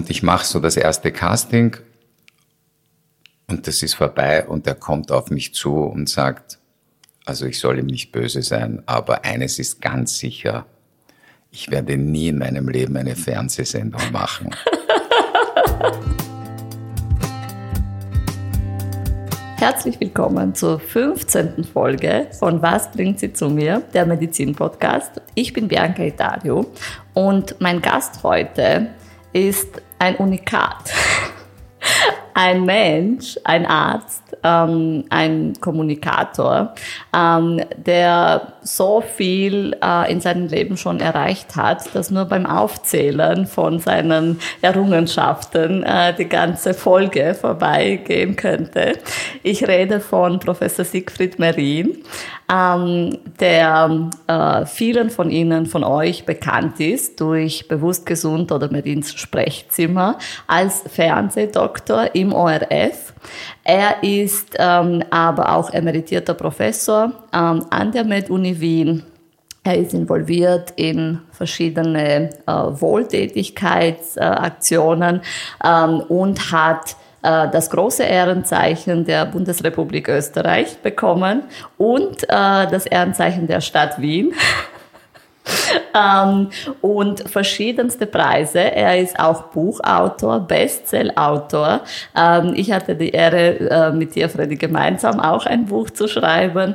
Und ich mache so das erste Casting und das ist vorbei und er kommt auf mich zu und sagt, also ich soll ihm nicht böse sein, aber eines ist ganz sicher, ich werde nie in meinem Leben eine Fernsehsendung machen. Herzlich willkommen zur 15. Folge von Was bringt sie zu mir, der Medizin-Podcast. Ich bin Bianca Itario und mein Gast heute ist ein Unikat. Ein Mensch, ein Arzt, ein Kommunikator, der so viel in seinem Leben schon erreicht hat, dass nur beim Aufzählen von seinen Errungenschaften die ganze Folge vorbeigehen könnte. Ich rede von Professor Siegfried Merin, der vielen von Ihnen, von euch bekannt ist durch Bewusst Gesund oder Merins Sprechzimmer als Fernsehdoktor im ORF. Er ist aber auch emeritierter Professor an der Med-Uni Wien. Er ist involviert in verschiedene Wohltätigkeitsaktionen und hat das große Ehrenzeichen der Bundesrepublik Österreich bekommen und das Ehrenzeichen der Stadt Wien. Und verschiedenste Preise. Er ist auch Buchautor, Bestseller-Autor. Ich hatte die Ehre, mit dir, Freddy, gemeinsam auch ein Buch zu schreiben.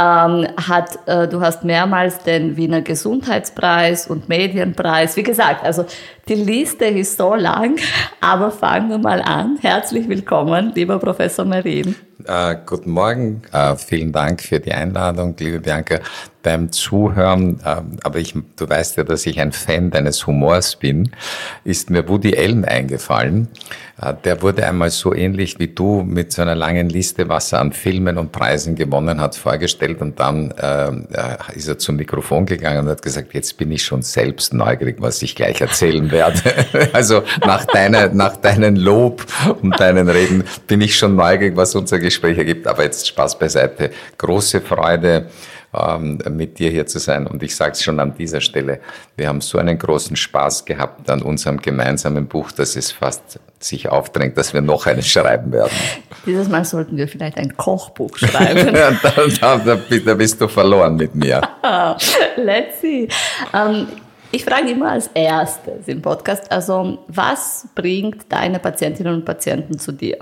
Du hast mehrmals den Wiener Gesundheitspreis und Medienpreis. Wie gesagt, also die Liste ist so lang, aber fangen wir mal an. Herzlich willkommen, lieber Professor Merin. Guten Morgen, vielen Dank für die Einladung, liebe Bianca, beim Zuhören, aber du weißt ja, dass ich ein Fan deines Humors bin, ist mir Woody Allen eingefallen. Der wurde einmal so ähnlich wie du mit so einer langen Liste, was er an Filmen und Preisen gewonnen hat, vorgestellt und dann ist er zum Mikrofon gegangen und hat gesagt, jetzt bin ich schon selbst neugierig, was ich gleich erzählen werde. Also nach deinen Lob und deinen Reden bin ich schon neugierig, was unser Gespräch ergibt, aber jetzt Spaß beiseite. Große Freude, mit dir hier zu sein. Und ich sage es schon an dieser Stelle, wir haben so einen großen Spaß gehabt an unserem gemeinsamen Buch, dass es fast sich aufdrängt, dass wir noch eines schreiben werden. Dieses Mal sollten wir vielleicht ein Kochbuch schreiben. da bist du verloren mit mir. Let's see. Ich frage immer als erstes im Podcast, also was bringt deine Patientinnen und Patienten zu dir?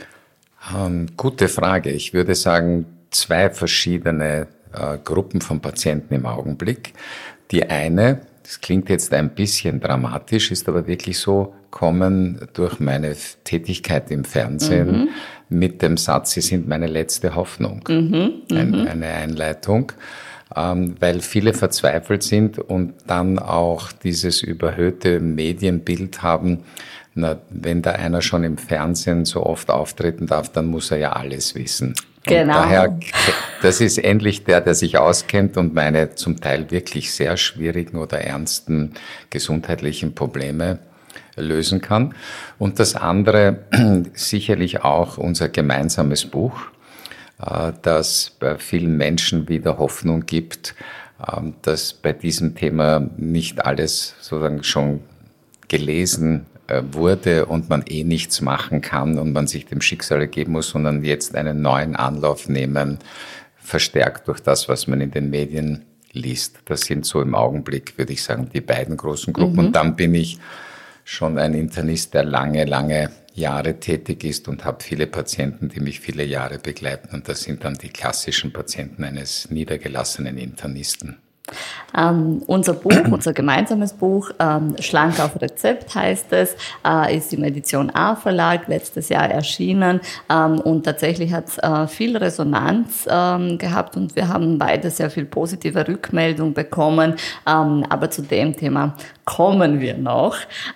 Gute Frage. Ich würde sagen, 2 verschiedene Gruppen von Patienten im Augenblick. Die eine, das klingt jetzt ein bisschen dramatisch, ist aber wirklich so, kommen durch meine Tätigkeit im Fernsehen mit dem Satz, Sie sind meine letzte Hoffnung. Eine Einleitung, weil viele verzweifelt sind und dann auch dieses überhöhte Medienbild haben, wenn da einer schon im Fernsehen so oft auftreten darf, dann muss er ja alles wissen. Genau. Und daher, das ist endlich der sich auskennt und meine zum Teil wirklich sehr schwierigen oder ernsten gesundheitlichen Probleme lösen kann. Und das andere, sicherlich auch unser gemeinsames Buch, das bei vielen Menschen wieder Hoffnung gibt, dass bei diesem Thema nicht alles sozusagen schon gelesen wurde und man nichts machen kann und man sich dem Schicksal ergeben muss, sondern jetzt einen neuen Anlauf nehmen, verstärkt durch das, was man in den Medien liest. Das sind so im Augenblick, würde ich sagen, die beiden großen Gruppen. Und dann bin ich schon ein Internist, der lange Jahre tätig ist und habe viele Patienten, die mich viele Jahre begleiten. Und das sind dann die klassischen Patienten eines niedergelassenen Internisten. Unser Buch, unser gemeinsames Buch, Schlank auf Rezept heißt es, ist im Edition A Verlag letztes Jahr erschienen und tatsächlich hat es viel Resonanz gehabt und wir haben beide sehr viel positive Rückmeldung bekommen, aber zu dem Thema kommen wir noch.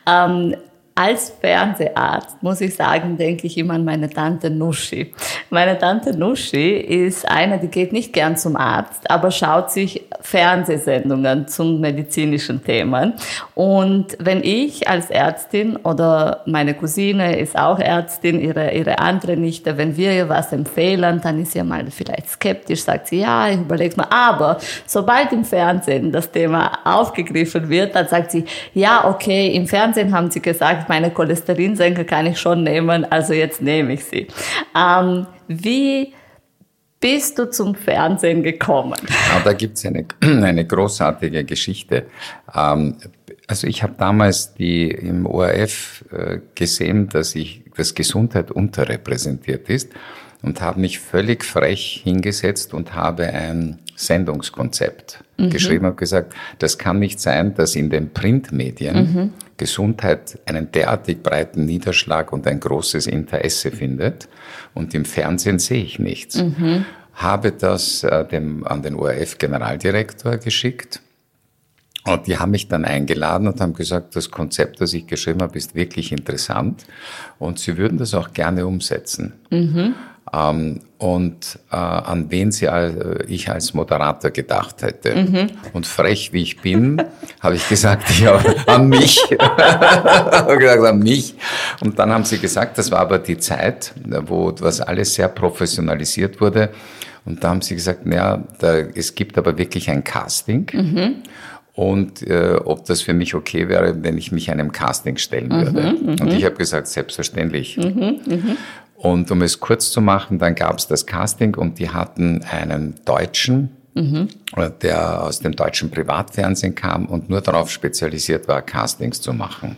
Als Fernseharzt, muss ich sagen, denke ich immer an meine Tante Nuschi. Meine Tante Nuschi ist eine, die geht nicht gern zum Arzt, aber schaut sich Fernsehsendungen zum medizinischen Themen. Und wenn ich als Ärztin oder meine Cousine ist auch Ärztin, ihre andere Nichte, wenn wir ihr was empfehlen, dann ist sie mal vielleicht skeptisch, sagt sie, ja, ich überleg's mal. Aber sobald im Fernsehen das Thema aufgegriffen wird, dann sagt sie, ja, okay, im Fernsehen haben sie gesagt, meine Cholesterinsenker kann ich schon nehmen, also jetzt nehme ich sie. Wie bist du zum Fernsehen gekommen? Da gibt es eine großartige Geschichte. Also ich habe damals im ORF gesehen, dass Gesundheit unterrepräsentiert ist und habe mich völlig frech hingesetzt und habe ein Sendungskonzept geschrieben und gesagt, das kann nicht sein, dass in den Printmedien Gesundheit einen derartig breiten Niederschlag und ein großes Interesse findet und im Fernsehen sehe ich nichts. Habe das an den ORF-Generaldirektor geschickt und die haben mich dann eingeladen und haben gesagt, das Konzept, das ich geschrieben habe, ist wirklich interessant und sie würden das auch gerne umsetzen. An wen ich als Moderator gedacht hätte. Und frech wie ich bin, habe ich gesagt, ja, an mich. An mich. Und dann haben sie gesagt, das war aber die Zeit, wo das alles sehr professionalisiert wurde. Und da haben sie gesagt, es gibt aber wirklich ein Casting. Und ob das für mich okay wäre, wenn ich mich einem Casting stellen würde. Und ich habe gesagt, selbstverständlich. Und um es kurz zu machen, dann gab es das Casting und die hatten einen Deutschen, der aus dem deutschen Privatfernsehen kam und nur darauf spezialisiert war, Castings zu machen.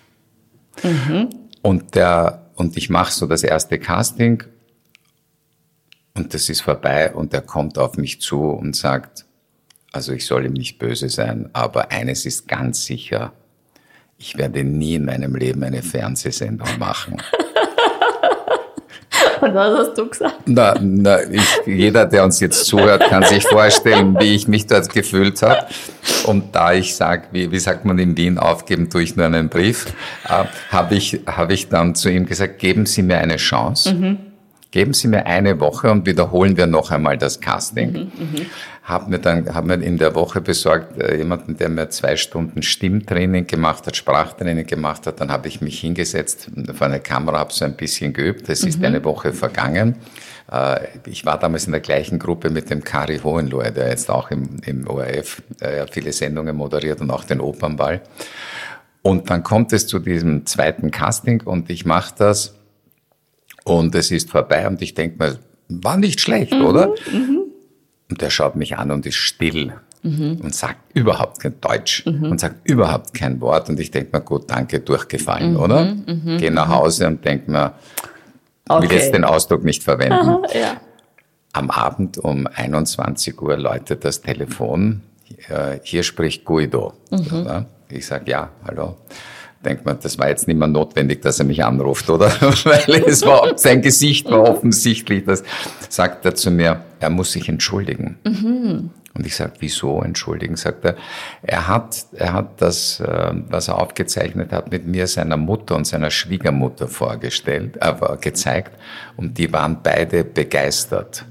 Und ich mache so das erste Casting und das ist vorbei und er kommt auf mich zu und sagt, also ich soll ihm nicht böse sein, aber eines ist ganz sicher, ich werde nie in meinem Leben eine Fernsehsendung machen. Und was hast du gesagt? Jeder, der uns jetzt zuhört, kann sich vorstellen, wie ich mich dort gefühlt habe. Und da ich sage, wie sagt man in Wien, aufgeben tue ich nur einen Brief, habe ich dann zu ihm gesagt, geben Sie mir eine Chance. Geben Sie mir eine Woche und wiederholen wir noch einmal das Casting. Hab mir in der Woche besorgt, jemanden, der mir 2 Stunden Stimmtraining gemacht hat, Sprachtraining gemacht hat. Dann habe ich mich hingesetzt vor einer Kamera, habe so ein bisschen geübt. Es ist eine Woche vergangen. Ich war damals in der gleichen Gruppe mit dem Kari Hohenlohe, der jetzt auch im ORF viele Sendungen moderiert und auch den Opernball. Und dann kommt es zu diesem zweiten Casting und ich mache das. Und es ist vorbei und ich denke mir, war nicht schlecht, oder? Und der schaut mich an und ist still und sagt überhaupt kein Deutsch und sagt überhaupt kein Wort. Und ich denke mir, gut, danke, durchgefallen, oder? Gehe nach Hause und denke mir, will jetzt den Ausdruck nicht verwenden. Aha, ja. Am Abend um 21 Uhr läutet das Telefon. Hier spricht Guido. Oder? Ich sage, ja, hallo. Denkt man, das war jetzt nicht mehr notwendig, dass er mich anruft, oder? Weil sein Gesicht war offensichtlich. Das sagt er zu mir, er muss sich entschuldigen. Und ich sage, wieso entschuldigen? Sagt er, er hat das, was er aufgezeichnet hat, mit mir seiner Mutter und seiner Schwiegermutter gezeigt. Und die waren beide begeistert.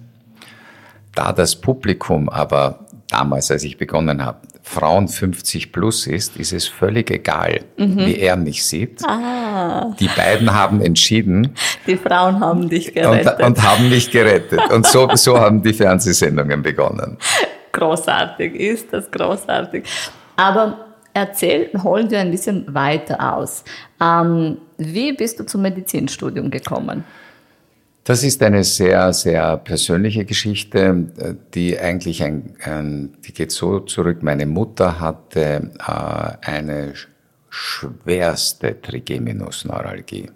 Da das Publikum aber damals, als ich begonnen habe, Frauen 50 plus ist es völlig egal, wie er mich sieht. Die beiden haben entschieden. Die Frauen haben dich gerettet. Und haben mich gerettet. Und so haben die Fernsehsendungen begonnen. Großartig, ist das großartig. Aber holen wir ein bisschen weiter aus. Wie bist du zum Medizinstudium gekommen? Das ist eine sehr, sehr persönliche Geschichte, die eigentlich die geht so zurück. Meine Mutter hatte eine schwerste Trigeminusneuralgie.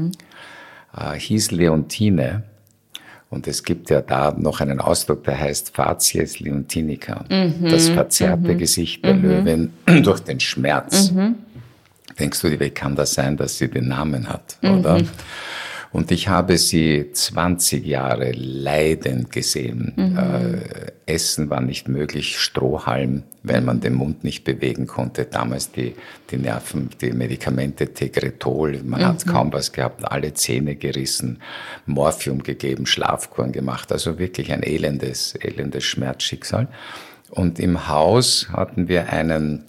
Hieß Leontine. Und es gibt ja da noch einen Ausdruck, der heißt Facies leontinica. Das verzerrte Gesicht der Löwin durch den Schmerz. Denkst du, wie kann das sein, dass sie den Namen hat, oder? Und ich habe sie 20 Jahre leidend gesehen. Essen war nicht möglich, Strohhalm, weil man den Mund nicht bewegen konnte. Damals die Nerven, die Medikamente, Tegretol, man hat kaum was gehabt, alle Zähne gerissen, Morphium gegeben, Schlafkuren gemacht. Also wirklich ein elendes Schmerzschicksal. Und im Haus hatten wir einen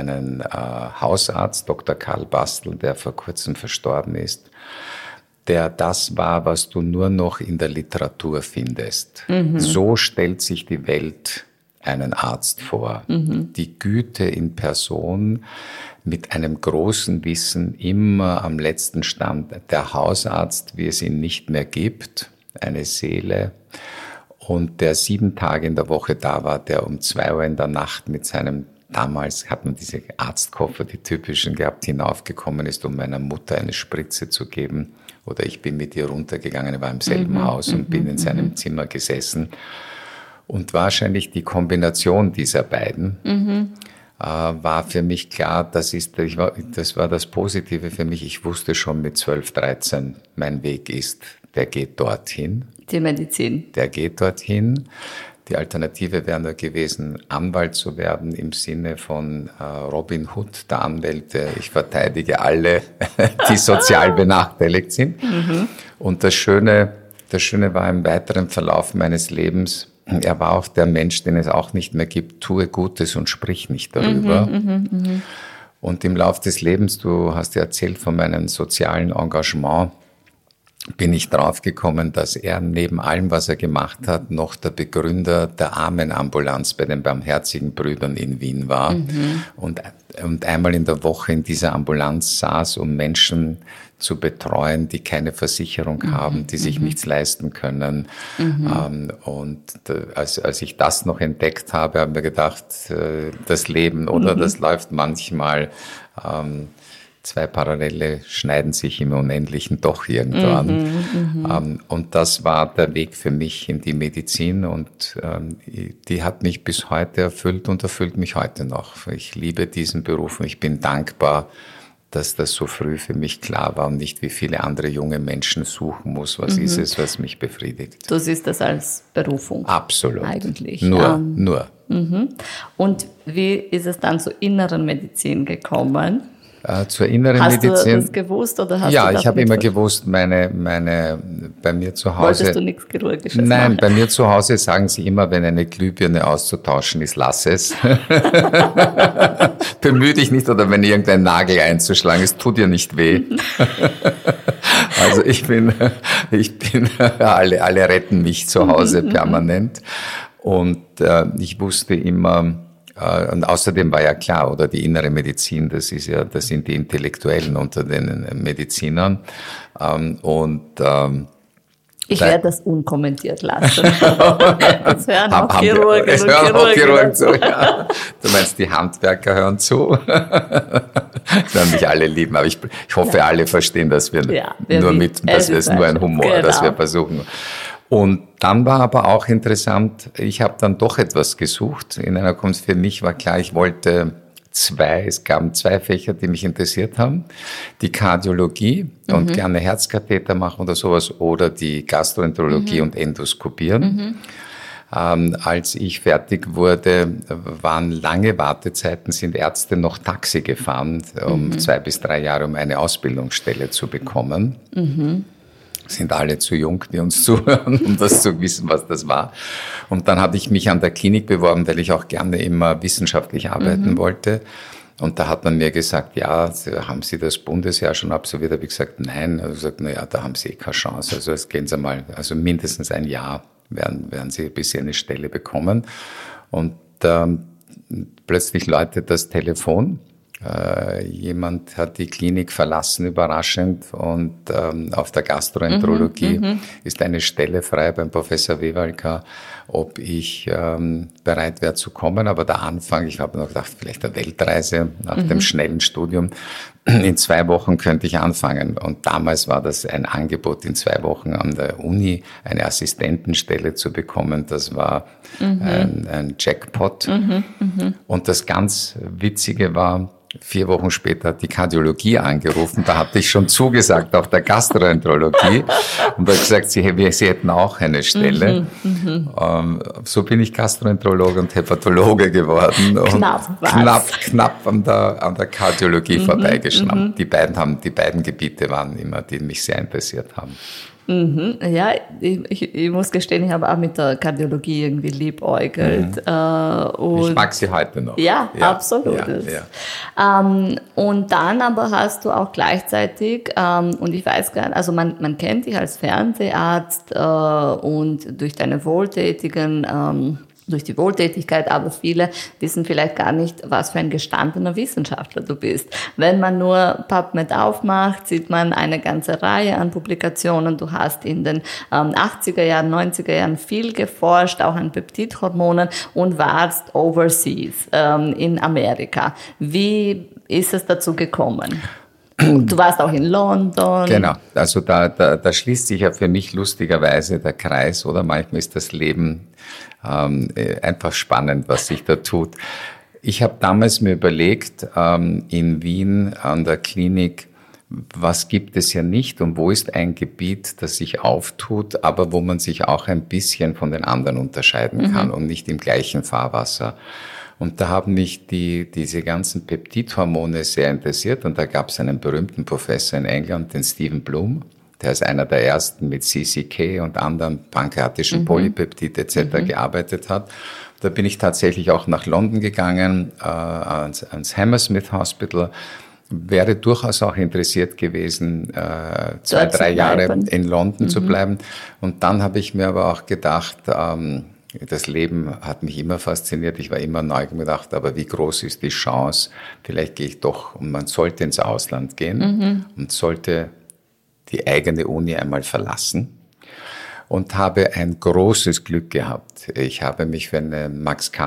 Hausarzt, Dr. Karl Bastl, der vor kurzem verstorben ist, der das war, was du nur noch in der Literatur findest. So stellt sich die Welt einen Arzt vor. Die Güte in Person, mit einem großen Wissen, immer am letzten Stand. Der Hausarzt, wie es ihn nicht mehr gibt, eine Seele. Und der 7 Tage in der Woche da war, der um 2 Uhr in der Nacht mit seinem, damals hat man diese Arztkoffer, die typischen gehabt, hinaufgekommen ist, um meiner Mutter eine Spritze zu geben. Oder ich bin mit ihr runtergegangen, ich war im selben Haus und bin in seinem Zimmer gesessen. Und wahrscheinlich die Kombination dieser beiden war für mich klar, das war das Positive für mich. Ich wusste schon mit 12, 13, mein Weg ist, der geht dorthin. Die Medizin. Der geht dorthin. Die Alternative wäre nur gewesen, Anwalt zu werden im Sinne von Robin Hood, der Anwälte. Ich verteidige alle, die sozial benachteiligt sind. Und das Schöne war im weiteren Verlauf meines Lebens, er war auch der Mensch, den es auch nicht mehr gibt, tue Gutes und sprich nicht darüber. Und im Lauf des Lebens, du hast ja erzählt von meinem sozialen Engagement, bin ich draufgekommen, dass er neben allem, was er gemacht hat, noch der Begründer der Armenambulanz bei den Barmherzigen Brüdern in Wien war und einmal in der Woche in dieser Ambulanz saß, um Menschen zu betreuen, die keine Versicherung haben, die sich nichts leisten können. Und als ich das noch entdeckt habe, habe ich mir gedacht, das Leben, oder das läuft manchmal, 2 Parallele schneiden sich im Unendlichen doch irgendwann. Und das war der Weg für mich in die Medizin und die hat mich bis heute erfüllt und erfüllt mich heute noch. Ich liebe diesen Beruf und ich bin dankbar, dass das so früh für mich klar war und nicht wie viele andere junge Menschen suchen muss. Was ist es, was mich befriedigt? Du siehst das als Berufung. Absolut. Eigentlich. Nur. Und wie ist es dann zur inneren Medizin gekommen? Zur inneren Medizin. Hast du das gewusst oder hast ja, du ich habe immer gewusst, bei mir zu Hause. Wolltest du nichts Chirurgisches machen? Nein, bei mir zu Hause sagen sie immer, wenn eine Glühbirne auszutauschen ist, lass es. Bemühe dich nicht, oder wenn irgendein Nagel einzuschlagen ist, tut dir nicht weh. Also ich bin alle retten mich zu Hause permanent. Und ich wusste immer, und außerdem war ja klar, oder die innere Medizin, das sind die Intellektuellen unter den Medizinern. Ich werde das unkommentiert lassen. Das hören auch Chirurgen zu. Ja. Du meinst, die Handwerker hören zu? Das werden mich alle lieben, aber ich hoffe, alle verstehen, dass wir dass es nur ein Humor, dass wir versuchen. Und dann war aber auch interessant, ich habe dann doch etwas gesucht. In einer Kunst für mich war klar, es gab 2 Fächer, die mich interessiert haben. Die Kardiologie und gerne Herzkatheter machen oder sowas, oder die Gastroenterologie und Endoskopieren. Als ich fertig wurde, waren lange Wartezeiten, sind Ärzte noch Taxi gefahren, um 2 bis 3 Jahre, um eine Ausbildungsstelle zu bekommen. Sind alle zu jung, die uns zuhören, um das zu wissen, was das war. Und dann hatte ich mich an der Klinik beworben, weil ich auch gerne immer wissenschaftlich arbeiten wollte. Und da hat man mir gesagt, ja, haben Sie das Bundesjahr schon absolviert? Da habe ich gesagt, nein. Also gesagt, naja, da haben Sie keine Chance. Also jetzt gehen Sie mal, also mindestens ein Jahr werden Sie bis Sie eine Stelle bekommen. Und plötzlich läutet das Telefon. Jemand hat die Klinik verlassen, überraschend, und auf der Gastroenterologie ist eine Stelle frei beim Professor Wewalka, ob ich bereit wäre zu kommen. Aber der Anfang, ich habe noch gedacht, vielleicht eine Weltreise nach dem schnellen Studium. In 2 Wochen könnte ich anfangen. Und damals war das ein Angebot, in 2 Wochen an der Uni eine Assistentenstelle zu bekommen. Das war ein Jackpot. Und das ganz Witzige war, 4 Wochen später hat die Kardiologie angerufen, da hatte ich schon zugesagt auf der Gastroenterologie und hat gesagt, sie hätten auch eine Stelle. So bin ich Gastroenterologe und Hepatologe geworden und knapp an der Kardiologie vorbeigeschnappt. Die beiden Gebiete waren immer, die mich sehr interessiert haben. Ja, ich muss gestehen, ich habe auch mit der Kardiologie irgendwie liebäugelt. Ich mag sie heute noch. Ja, absolut. Ja. Und dann aber hast du auch gleichzeitig, und ich weiß gar nicht, also man kennt dich als Fernseharzt und durch deine wohltätigen durch die Wohltätigkeit, aber viele wissen vielleicht gar nicht, was für ein gestandener Wissenschaftler du bist. Wenn man nur PubMed aufmacht, sieht man eine ganze Reihe an Publikationen. Du hast in den 80er Jahren, 90er Jahren viel geforscht, auch an Peptidhormonen und warst overseas in Amerika. Wie ist es dazu gekommen? Du warst auch in London. Genau, also da schließt sich ja für mich lustigerweise der Kreis, oder manchmal ist das Leben einfach spannend, was sich da tut. Ich habe damals mir überlegt, in Wien an der Klinik, was gibt es ja nicht und wo ist ein Gebiet, das sich auftut, aber wo man sich auch ein bisschen von den anderen unterscheiden kann und nicht im gleichen Fahrwasser. Und da haben mich diese ganzen Peptidhormone sehr interessiert. Und da gab es einen berühmten Professor in England, den Stephen Bloom. Der ist einer der ersten mit CCK und anderen pankreatischen Polypeptid etc. gearbeitet hat. Da bin ich tatsächlich auch nach London gegangen, ans Hammersmith Hospital. Wäre durchaus auch interessiert gewesen, 2-3 Jahre in London zu bleiben. Und dann habe ich mir aber auch gedacht, das Leben hat mich immer fasziniert. Ich war immer neugierig gedacht, aber wie groß ist die Chance? Vielleicht gehe ich doch, und man sollte ins Ausland gehen und sollte die eigene Uni einmal verlassen. Und habe ein großes Glück gehabt. Ich habe mich für ein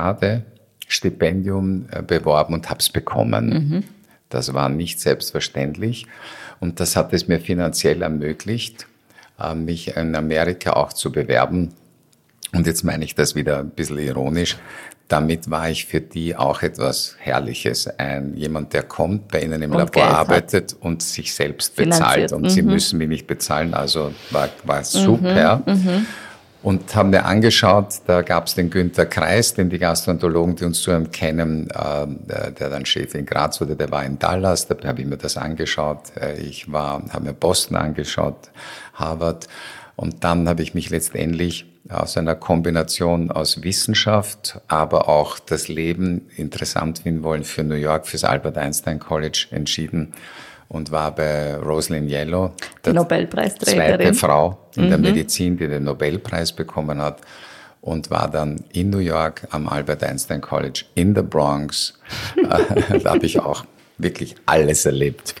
Max-Kade-Stipendium beworben und habe es bekommen. Das war nicht selbstverständlich. Und das hat es mir finanziell ermöglicht, mich in Amerika auch zu bewerben. Und jetzt meine ich das wieder ein bisschen ironisch. Damit war ich für die auch etwas Herrliches. Jemand, der kommt, bei ihnen im Labor arbeitet und sich selbst bezahlt. Und sie müssen mich nicht bezahlen. Also war super. Und haben mir angeschaut, da gab es den Günter Kreis, den die Gastroenterologen, die uns zuhören, kennen, der dann Chef in Graz wurde, der war in Dallas, da habe ich mir das angeschaut. Habe mir Boston angeschaut, Harvard. Und dann habe ich mich letztendlich aus einer Kombination aus Wissenschaft, aber auch das Leben interessant finden wollen für New York, fürs Albert Einstein College entschieden und war bei Rosalind Yellow, die Nobelpreisträgerin, zweite Frau in der Medizin, die den Nobelpreis bekommen hat, und war dann in New York am Albert Einstein College in der Bronx. Da habe ich auch wirklich alles erlebt.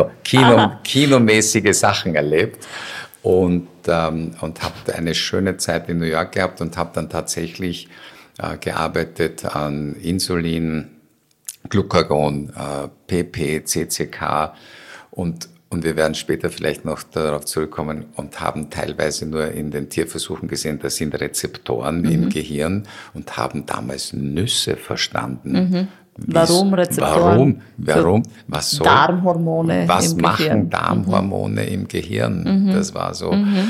Kinomäßige Sachen erlebt. Und habe eine schöne Zeit in New York gehabt und habe dann tatsächlich gearbeitet an Insulin, Glucagon, PP, CCK und wir werden später vielleicht noch darauf zurückkommen und haben teilweise nur in den Tierversuchen gesehen, das sind Rezeptoren im Gehirn und haben damals Nüsse verstanden. Warum Rezeptoren? Warum? Was soll? Darmhormone im Gehirn. Was machen Darmhormone im Gehirn? Das war so.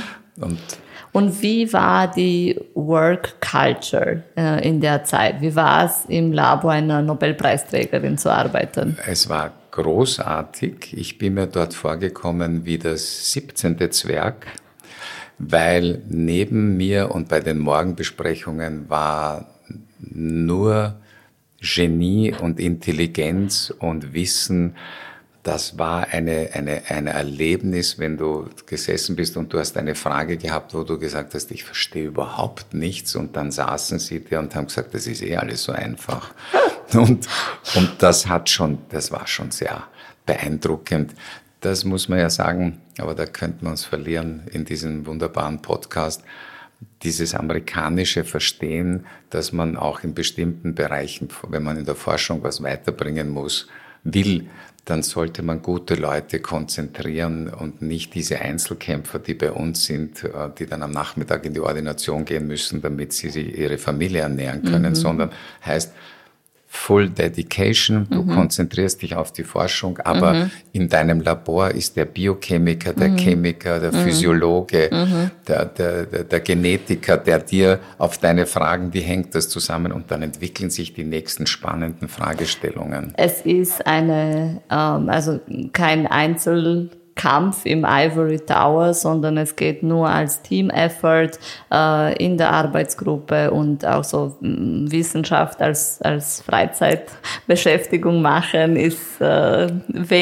Und wie war die Work Culture in der Zeit? Wie war es, im Labor einer Nobelpreisträgerin zu arbeiten? Es war großartig. Ich bin mir dort vorgekommen wie das 17. Zwerg, weil neben mir und bei den Morgenbesprechungen war nur Genie und Intelligenz und Wissen. Das war eine Erlebnis, wenn du gesessen bist und du hast eine Frage gehabt, wo du gesagt hast, ich verstehe überhaupt nichts, und dann saßen sie dir und haben gesagt, das ist alles so einfach. Und das war schon sehr beeindruckend. Das muss man ja sagen, aber da könnten wir uns verlieren in diesem wunderbaren Podcast. Dieses amerikanische Verstehen, dass man auch in bestimmten Bereichen, wenn man in der Forschung was weiterbringen will, dann sollte man gute Leute konzentrieren und nicht diese Einzelkämpfer, die bei uns sind, die dann am Nachmittag in die Ordination gehen müssen, damit sie ihre Familie ernähren können, sondern heißt Full Dedication, du konzentrierst dich auf die Forschung, aber in deinem Labor ist der Biochemiker, der Chemiker, der Physiologe, der Genetiker, der dir auf deine Fragen, wie hängt das zusammen, und dann entwickeln sich die nächsten spannenden Fragestellungen. Es ist also kein Einzelkampf im Ivory Tower, sondern es geht nur als Team-Effort in der Arbeitsgruppe, und auch so Wissenschaft als Freizeitbeschäftigung machen ist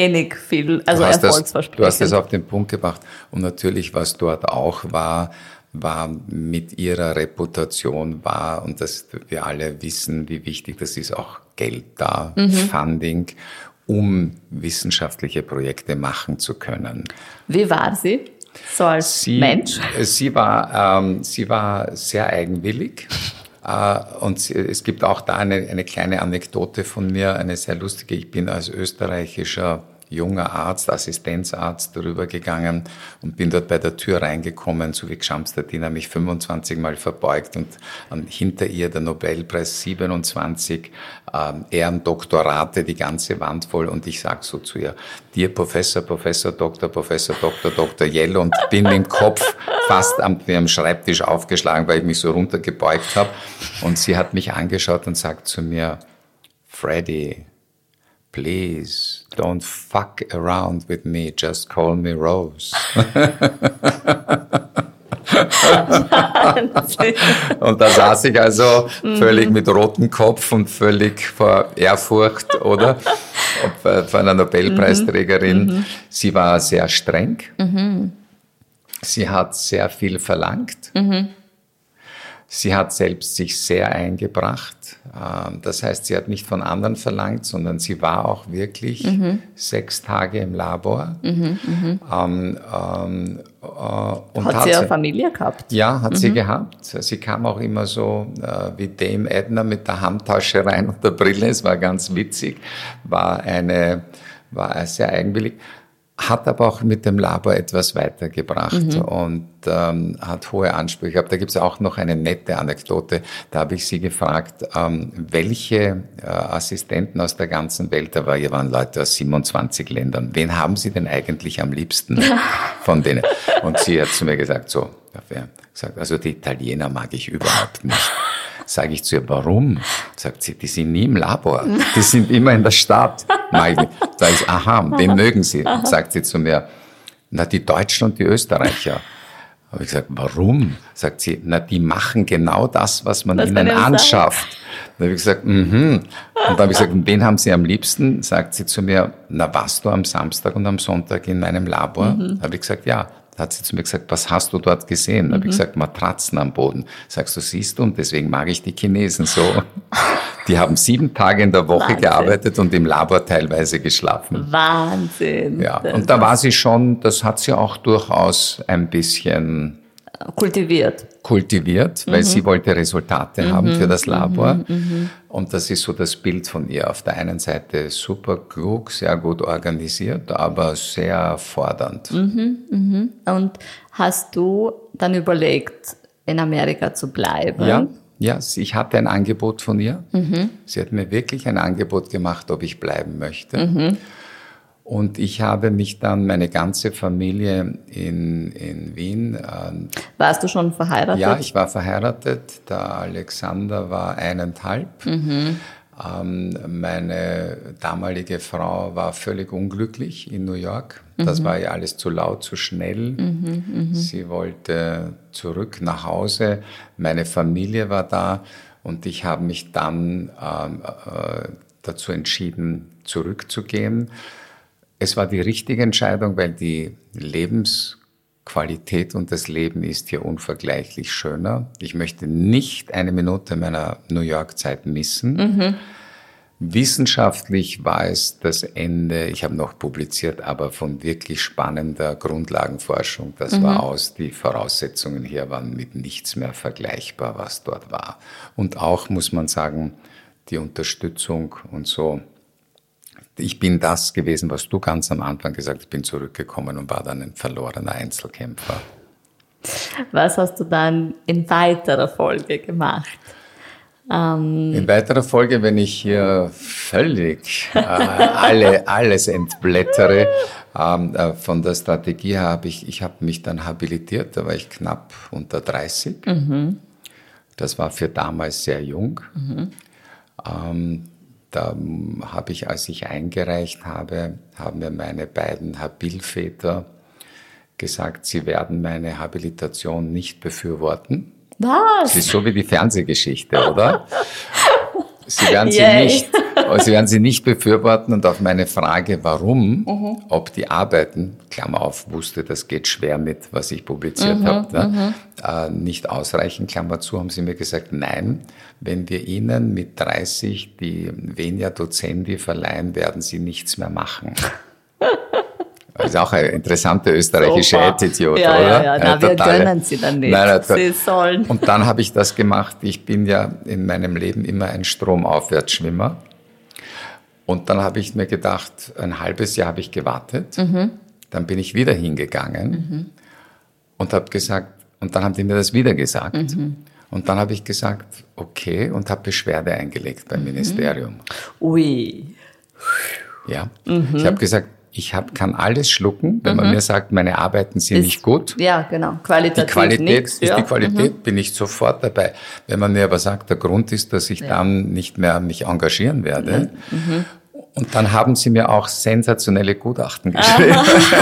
viel, also erfolgsversprechend. Du hast es auf den Punkt gebracht. Und natürlich, was dort auch war, war mit ihrer Reputation und das wir alle wissen, wie wichtig das ist, auch Geld da, Funding, um wissenschaftliche Projekte machen zu können. Wie war sie? So als Mensch? Sie war sehr eigenwillig. Und es gibt auch da eine kleine Anekdote von mir, eine sehr lustige. Ich bin als österreichischer junger Arzt, Assistenzarzt darüber gegangen und bin dort bei der Tür reingekommen, so wie Gschamstadiner mich 25 Mal verbeugt und hinter ihr der Nobelpreis 27, Ehrendoktorate, die ganze Wand voll und ich sag so zu ihr, Dear Professor, Dr. Yellow und bin mit dem Kopf fast am Schreibtisch aufgeschlagen, weil ich mich so runtergebeugt habe und sie hat mich angeschaut und sagt zu mir, Freddy, please, don't fuck around with me, just call me Rose. Und da saß ich also völlig mit rotem Kopf und völlig vor Ehrfurcht, oder? Vor einer Nobelpreisträgerin. Sie war sehr streng. Sie hat sehr viel verlangt. Sie hat selbst sich sehr eingebracht. Das heißt, sie hat nicht von anderen verlangt, sondern sie war auch wirklich 6 Tage im Labor. Und hat sie eine Familie gehabt? Ja, hat sie gehabt. Sie kam auch immer so wie Dame Edna mit der Handtasche rein und der Brille. Es war ganz witzig. War sehr eigenwillig. Hat aber auch mit dem Labor etwas weitergebracht und hat hohe Ansprüche gehabt. Da gibt es auch noch eine nette Anekdote. Da habe ich sie gefragt, welche Assistenten aus der ganzen Welt, hier waren Leute aus 27 Ländern, wen haben Sie denn eigentlich am liebsten von denen? Und sie hat zu mir gesagt, also die Italiener mag ich überhaupt nicht. Sage ich zu ihr, warum? Sagt sie, die sind nie im Labor, die sind immer in der Stadt. Sage ich, aha, wen mögen Sie? Sagt sie zu mir, die Deutschen und die Österreicher. Habe ich gesagt, warum? Sagt sie, die machen genau das, was man ihnen anschafft. Dann habe ich gesagt, Und dann habe ich gesagt, wen haben Sie am liebsten? Sagt sie zu mir, warst du am Samstag und am Sonntag in meinem Labor? Habe ich gesagt, ja. Da hat sie zu mir gesagt, was hast du dort gesehen? Da habe ich gesagt, Matratzen am Boden. Sagst du, siehst du, und deswegen mag ich die Chinesen so. Die haben 7 Tage in der Woche gearbeitet und im Labor teilweise geschlafen. Wahnsinn. Ja, und da war sie schon, das hat sie auch durchaus ein bisschen kultiviert, weil sie wollte Resultate haben für das Labor. Und das ist so das Bild von ihr. Auf der einen Seite super klug, sehr gut organisiert, aber sehr fordernd. Und hast du dann überlegt, in Amerika zu bleiben? Ja, ich hatte ein Angebot von ihr. Sie hat mir wirklich ein Angebot gemacht, ob ich bleiben möchte. Und ich habe mich dann, meine ganze Familie in Wien. Warst du schon verheiratet? Ja, ich war verheiratet. Der Alexander war 1,5. Meine damalige Frau war völlig unglücklich in New York. Das war ihr alles zu laut, zu schnell. Sie wollte zurück nach Hause. Meine Familie war da und ich habe mich dann dazu entschieden, zurückzugehen. Es war die richtige Entscheidung, weil die Lebensqualität und das Leben ist hier unvergleichlich schöner. Ich möchte nicht eine Minute meiner New York-Zeit missen. Wissenschaftlich war es das Ende, ich habe noch publiziert, aber von wirklich spannender Grundlagenforschung. Das war aus, die Voraussetzungen hier waren mit nichts mehr vergleichbar, was dort war. Und auch, muss man sagen, die Unterstützung und so. Ich bin das gewesen, was du ganz am Anfang gesagt hast, ich bin zurückgekommen und war dann ein verlorener Einzelkämpfer. Was hast du dann in weiterer Folge gemacht? In weiterer Folge, wenn ich hier völlig alles entblättere, von der Strategie habe ich habe mich dann habilitiert, da war ich knapp unter 30. Das war für damals sehr jung. Da habe ich, als ich eingereicht habe, haben mir meine beiden Habilväter gesagt, sie werden meine Habilitation nicht befürworten. Was? Das ist so wie die Fernsehgeschichte, oder? Sie werden sie nicht befürworten, und auf meine Frage, warum, ob die Arbeiten, Klammer auf, wusste, das geht schwer mit, was ich publiziert habe, nicht ausreichen, Klammer zu, haben sie mir gesagt, nein, wenn wir Ihnen mit 30 die Venia Docendi verleihen, werden Sie nichts mehr machen. Das ist auch eine interessante österreichische Attitude, ja, oder? Ja, ja. Wir gönnen sie dann nicht. Nein, sie sollen. Und dann habe ich das gemacht. Ich bin ja in meinem Leben immer ein Stromaufwärtsschwimmer. Und dann habe ich mir gedacht, ein halbes Jahr habe ich gewartet. Dann bin ich wieder hingegangen und habe gesagt, und dann haben die mir das wieder gesagt. Und dann habe ich gesagt, okay, und habe Beschwerde eingelegt beim Ministerium. Ui. Ja, ich habe gesagt, kann alles schlucken, wenn man mir sagt, meine Arbeiten sind nicht gut. Ja, genau. Qualitativ die Qualität nix, die Qualität, bin ich sofort dabei. Wenn man mir aber sagt, der Grund ist, dass ich dann nicht mehr mich engagieren werde. Und dann haben sie mir auch sensationelle Gutachten geschrieben.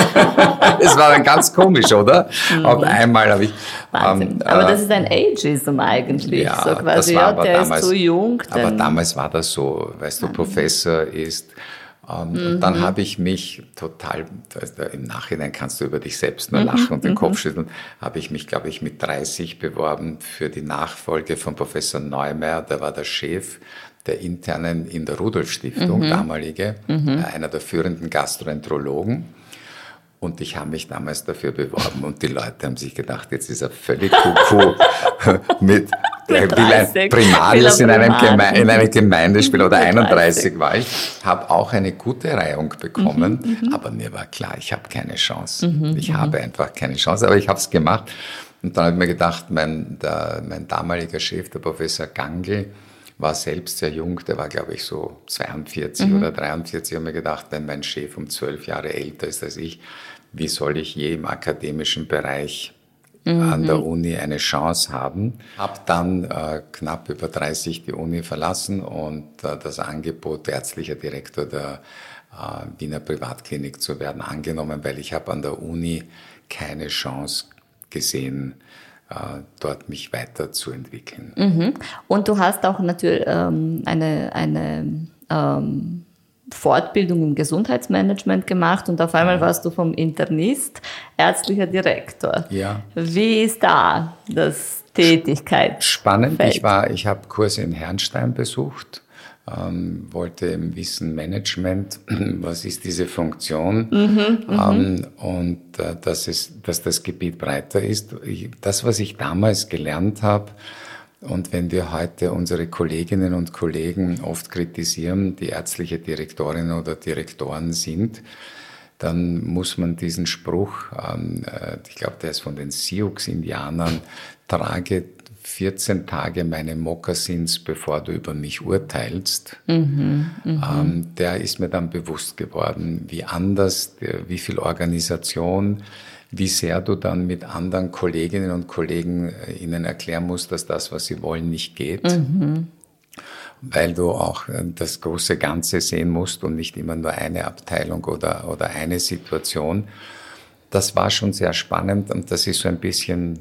Es war dann ganz komisch, oder? Auf einmal habe ich... Wahnsinn. Aber das ist ein Ageism eigentlich. Ja, so quasi, das war der damals, ist zu jung. Aber damals war das so, weißt du, Professor ist... Und dann habe ich mich total, im Nachhinein kannst du über dich selbst nur lachen und den Kopf schütteln, habe ich mich, glaube ich, mit 30 beworben für die Nachfolge von Professor Neumeier, der war der Chef der internen in der Rudolf-Stiftung, damalige, einer der führenden Gastroenterologen. Und ich habe mich damals dafür beworben und die Leute haben sich gedacht, jetzt ist er völlig kuckuck mit der will ein Primarius in eine Gemeinde spielen, oder 31 war ich. Habe auch eine gute Reihung bekommen, aber mir war klar, ich habe keine Chance. Ich habe einfach keine Chance, aber ich habe es gemacht. Und dann habe ich mir gedacht, mein damaliger Chef, der Professor Gangl, war selbst sehr jung, der war, glaube ich, so 42 oder 43. Ich habe mir gedacht, wenn mein Chef um 12 Jahre älter ist als ich, wie soll ich je im akademischen Bereich an der Uni eine Chance haben? Habe dann knapp über 30 die Uni verlassen und das Angebot, ärztlicher Direktor der Wiener Privatklinik zu werden, angenommen, weil ich habe an der Uni keine Chance gesehen, dort mich weiterzuentwickeln. Und du hast auch natürlich eine Fortbildung im Gesundheitsmanagement gemacht und auf einmal warst du vom Internist ärztlicher Direktor. Ja. Wie ist da das Tätigkeit? Spannend. Ich habe Kurse in Herrnstein besucht, wollte im Wissen Management, was ist diese Funktion, und dass das Gebiet breiter ist. Das, was ich damals gelernt habe, und wenn wir heute unsere Kolleginnen und Kollegen oft kritisieren, die ärztliche Direktorinnen oder Direktoren sind, dann muss man diesen Spruch, ich glaube, der ist von den Sioux-Indianern, trage 14 Tage meine Mokassins, bevor du über mich urteilst. Der ist mir dann bewusst geworden, wie anders, wie viel Organisation, wie sehr du dann mit anderen Kolleginnen und Kollegen ihnen erklären musst, dass das, was sie wollen, nicht geht. Weil du auch das große Ganze sehen musst und nicht immer nur eine Abteilung oder eine Situation. Das war schon sehr spannend und das ist so ein bisschen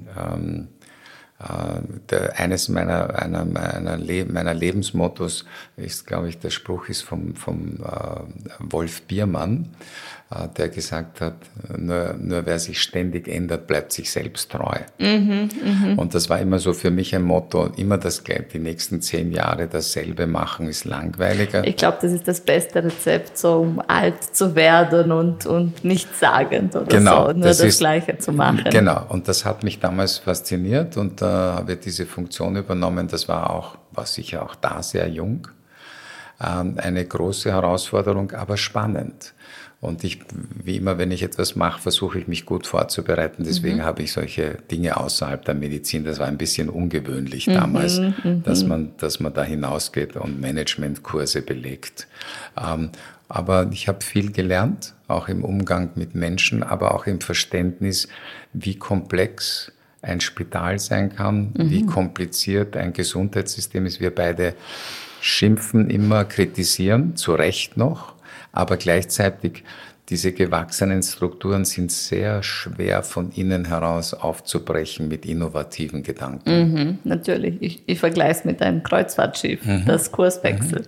eines meiner Lebensmottos ist, glaube ich, der Spruch ist vom Wolf Biermann, der gesagt hat, nur wer sich ständig ändert, bleibt sich selbst treu. Und das war immer so für mich ein Motto, immer die nächsten 10 Jahre dasselbe machen, ist langweiliger. Ich glaube, das ist das beste Rezept, so um alt zu werden und nichtssagend oder so, nur das Gleiche zu machen. Genau, und das hat mich damals fasziniert und habe diese Funktion übernommen. Das war sicher auch da sehr jung. Eine große Herausforderung, aber spannend. Und wie immer, wenn ich etwas mache, versuche ich mich gut vorzubereiten. Deswegen habe ich solche Dinge außerhalb der Medizin. Das war ein bisschen ungewöhnlich damals, dass man da hinausgeht und Managementkurse belegt. Aber ich habe viel gelernt, auch im Umgang mit Menschen, aber auch im Verständnis, wie komplex ein Spital sein kann, wie kompliziert ein Gesundheitssystem ist. Wir beide schimpfen immer, kritisieren, zu Recht noch, aber gleichzeitig diese gewachsenen Strukturen sind sehr schwer von innen heraus aufzubrechen mit innovativen Gedanken. Natürlich, ich vergleiche es mit einem Kreuzfahrtschiff, das Kurs wechselt.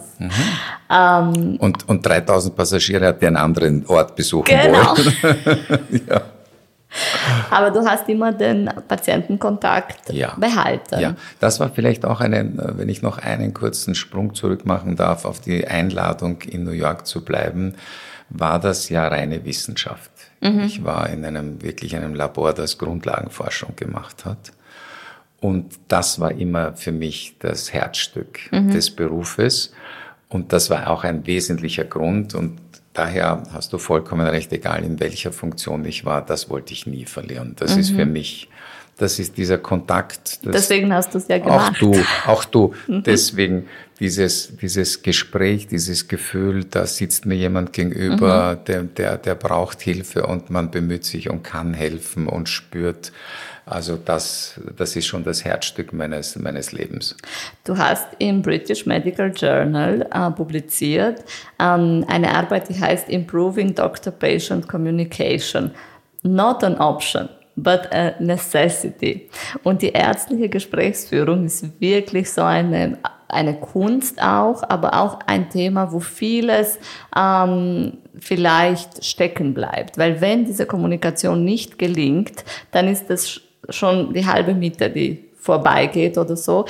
Und 3000 Passagiere hat einen anderen Ort besuchen genau. wollen. Ja. Aber du hast immer den Patientenkontakt behalten. Ja, das war vielleicht auch wenn ich noch einen kurzen Sprung zurück machen darf, auf die Einladung in New York zu bleiben, war das ja reine Wissenschaft. Ich war in einem Labor, das Grundlagenforschung gemacht hat. Und das war immer für mich das Herzstück des Berufes. Und das war auch ein wesentlicher Grund. Und daher hast du vollkommen recht, egal in welcher Funktion ich war, das wollte ich nie verlieren. Das ist für mich, das ist dieser Kontakt. Deswegen hast du es ja gemacht. Auch du. Deswegen dieses Gespräch, dieses Gefühl, da sitzt mir jemand gegenüber, der braucht Hilfe und man bemüht sich und kann helfen und spürt. Also das ist schon das Herzstück meines Lebens. Du hast im British Medical Journal publiziert eine Arbeit, die heißt Improving Doctor-Patient Communication. Not an option, but a necessity. Und die ärztliche Gesprächsführung ist wirklich so eine Kunst auch, aber auch ein Thema, wo vieles vielleicht stecken bleibt. Weil wenn diese Kommunikation nicht gelingt, dann ist das schon die halbe Miete, die vorbeigeht oder so.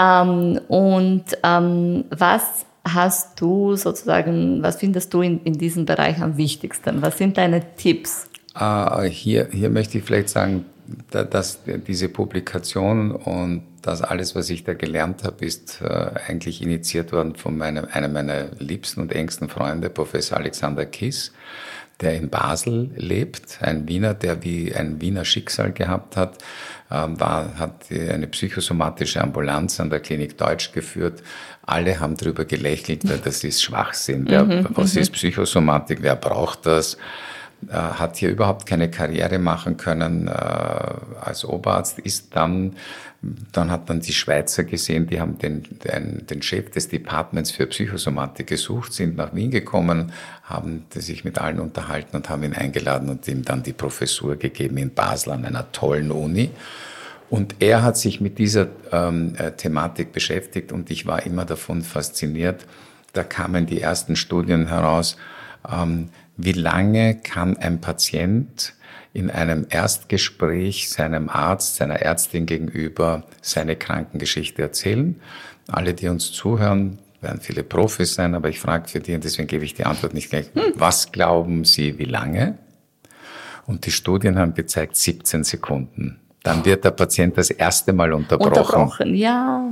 Was hast du sozusagen, was findest du in diesem Bereich am wichtigsten? Was sind deine Tipps? Hier möchte ich vielleicht sagen, dass diese Publikation und das alles, was ich da gelernt habe, ist eigentlich initiiert worden von einem meiner liebsten und engsten Freunde, Professor Alexander Kiss, der in Basel lebt, ein Wiener, der wie ein Wiener Schicksal gehabt hat, hat eine psychosomatische Ambulanz an der Klinik Deutsch geführt. Alle haben drüber gelächelt, weil das ist Schwachsinn. Was ist Psychosomatik? Wer braucht das? Hat hier überhaupt keine Karriere machen können als Oberarzt, ist dann hat man die Schweizer gesehen, die haben den Chef des Departments für Psychosomatik gesucht, sind nach Wien gekommen, haben sich mit allen unterhalten und haben ihn eingeladen und ihm dann die Professur gegeben in Basel an einer tollen Uni. Und er hat sich mit dieser Thematik beschäftigt und ich war immer davon fasziniert. Da kamen die ersten Studien heraus, wie lange kann ein Patient in einem Erstgespräch seinem Arzt, seiner Ärztin gegenüber seine Krankengeschichte erzählen? Alle, die uns zuhören, werden viele Profis sein, aber ich frage für die und deswegen gebe ich die Antwort nicht gleich. Was glauben Sie, wie lange? Und die Studien haben gezeigt, 17 Sekunden. Dann wird der Patient das erste Mal unterbrochen. Ja.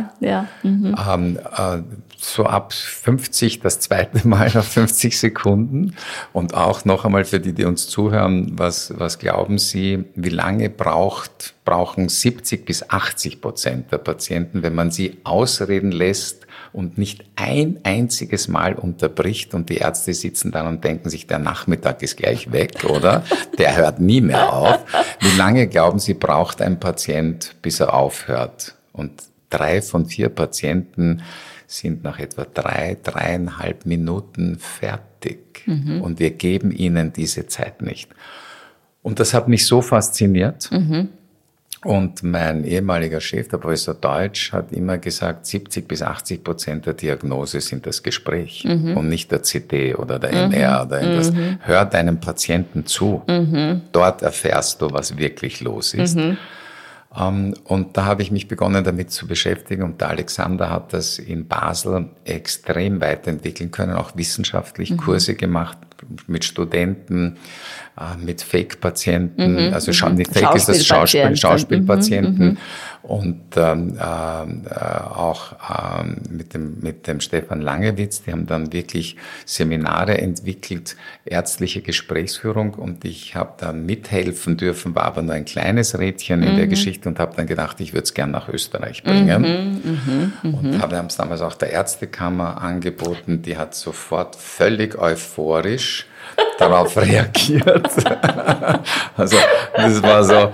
So ab 50 das zweite Mal auf 50 Sekunden. Und auch noch einmal für die uns zuhören, was glauben Sie, wie lange brauchen 70-80% der Patienten, wenn man sie ausreden lässt und nicht ein einziges Mal unterbricht und die Ärzte sitzen dann und denken sich, der Nachmittag ist gleich weg, oder? Der hört nie mehr auf. Wie lange, glauben Sie, braucht ein Patient, bis er aufhört? Und 3 von 4 Patienten sind nach etwa 3,5 Minuten fertig. Und wir geben ihnen diese Zeit nicht. Und das hat mich so fasziniert. Und mein ehemaliger Chef, der Professor Deutsch, hat immer gesagt, 70-80% der Diagnose sind das Gespräch und nicht der CT oder der MR oder irgendwas. Hör deinem Patienten zu. Dort erfährst du, was wirklich los ist. Und da habe ich mich begonnen, damit zu beschäftigen. Und der Alexander hat das in Basel extrem weiterentwickeln können, auch wissenschaftlich Kurse gemacht mit Studenten, mit Fake-Patienten, also nicht Fake ist das Schauspielpatienten und auch mit dem Stefan Langewitz, die haben dann wirklich Seminare entwickelt, ärztliche Gesprächsführung und ich habe dann mithelfen dürfen, war aber nur ein kleines Rädchen in der Geschichte und habe dann gedacht, ich würde es gern nach Österreich bringen und haben es damals auch der Ärztekammer angeboten, die hat sofort völlig euphorisch darauf reagiert. Also das war so,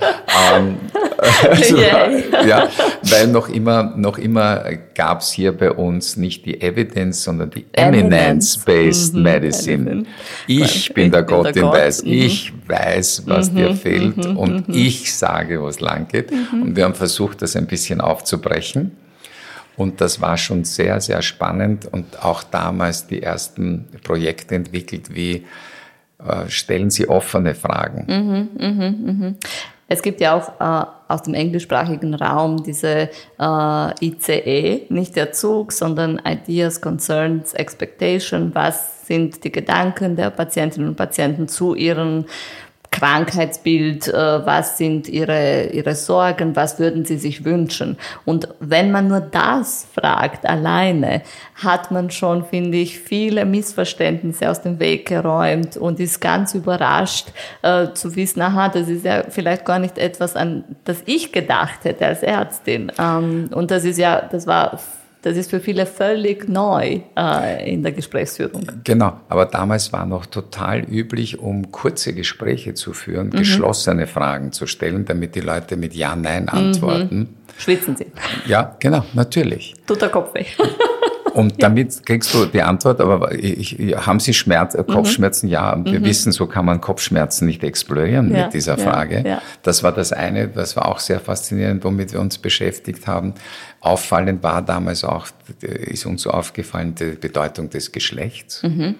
ja, weil noch immer gab es hier bei uns nicht die Evidence, sondern die Eminence-Based Medicine. Ich bin der Gott im Weiß. Ich weiß, was dir fehlt und ich sage, wo es lang geht. Und wir haben versucht, das ein bisschen aufzubrechen. Und das war schon sehr, sehr spannend und auch damals die ersten Projekte entwickelt, wie stellen Sie offene Fragen. Es gibt ja auch aus dem englischsprachigen Raum diese ICE, nicht der Zug, sondern Ideas, Concerns, Expectation. Was sind die Gedanken der Patientinnen und Patienten zu ihren Krankheitsbild, was sind ihre Sorgen, was würden sie sich wünschen. Und wenn man nur das fragt alleine, hat man schon, finde ich, viele Missverständnisse aus dem Weg geräumt und ist ganz überrascht zu wissen, aha, das ist ja vielleicht gar nicht etwas, an das ich gedacht hätte als Ärztin. Und das ist für viele völlig neu in der Gesprächsführung. Genau, aber damals war noch total üblich, um kurze Gespräche zu führen, geschlossene Fragen zu stellen, damit die Leute mit Ja, Nein antworten. Schwitzen Sie. Ja, genau, natürlich. Tut der Kopf weh. Und damit kriegst du die Antwort, aber haben Sie Kopfschmerzen? Ja, und wir wissen, so kann man Kopfschmerzen nicht explorieren mit dieser Frage. Ja. Das war das eine, das war auch sehr faszinierend, womit wir uns beschäftigt haben. Auffallend war damals auch, ist uns so aufgefallen, die Bedeutung des Geschlechts.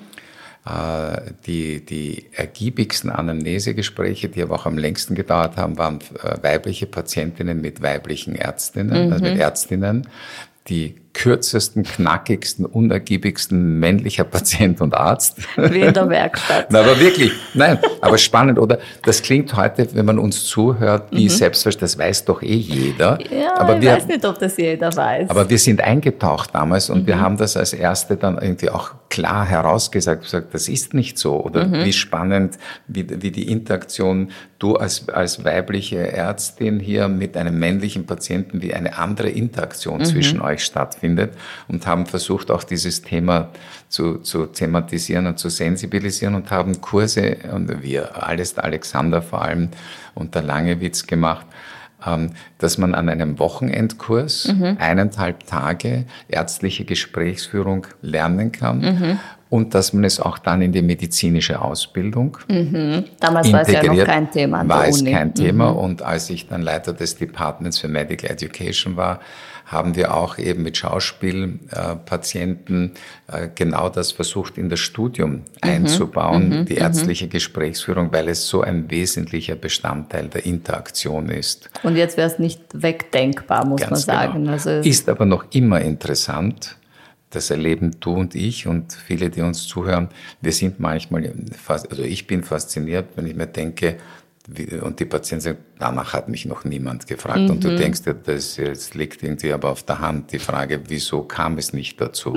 Die ergiebigsten Anamnesegespräche, die aber auch am längsten gedauert haben, waren weibliche Patientinnen mit weiblichen Ärztinnen, also mit Ärztinnen. Die kürzesten, knackigsten, unergiebigsten männlicher Patient und Arzt. Wie in der Werkstatt. Na, aber wirklich, nein, aber spannend, oder? Das klingt heute, wenn man uns zuhört, wie selbstverständlich, das weiß doch eh jeder. Ja, aber ich weiß nicht, ob das jeder weiß. Aber wir sind eingetaucht damals und wir haben das als Erste dann irgendwie auch klar herausgesagt, das ist nicht so. Oder wie spannend, wie die Interaktion, du als weibliche Ärztin hier mit einem männlichen Patienten, wie eine andere Interaktion zwischen euch stattfindet. Und haben versucht, auch dieses Thema zu thematisieren und zu sensibilisieren und haben Kurse, und wir, alles der Alexander vor allem und der Langewitz gemacht, dass man an einem Wochenendkurs 1,5 Tage ärztliche Gesprächsführung lernen kann. Und dass man es auch dann in die medizinische Ausbildung Damals war es ja noch kein Thema an der Uni. War es kein Thema. Und als ich dann Leiter des Departments für Medical Education war, haben wir auch eben mit Schauspielpatienten genau das versucht in das Studium einzubauen, die ärztliche Gesprächsführung, weil es so ein wesentlicher Bestandteil der Interaktion ist. Und jetzt wäre es nicht wegdenkbar, muss man sagen. Genau. Also ist aber noch immer interessant. Das erleben du und ich und viele, die uns zuhören. Wir sind manchmal ich bin fasziniert, wenn ich mir denke, und die Patienten sagen, danach hat mich noch niemand gefragt. Und du denkst dir, das jetzt liegt irgendwie aber auf der Hand, die Frage, wieso kam es nicht dazu?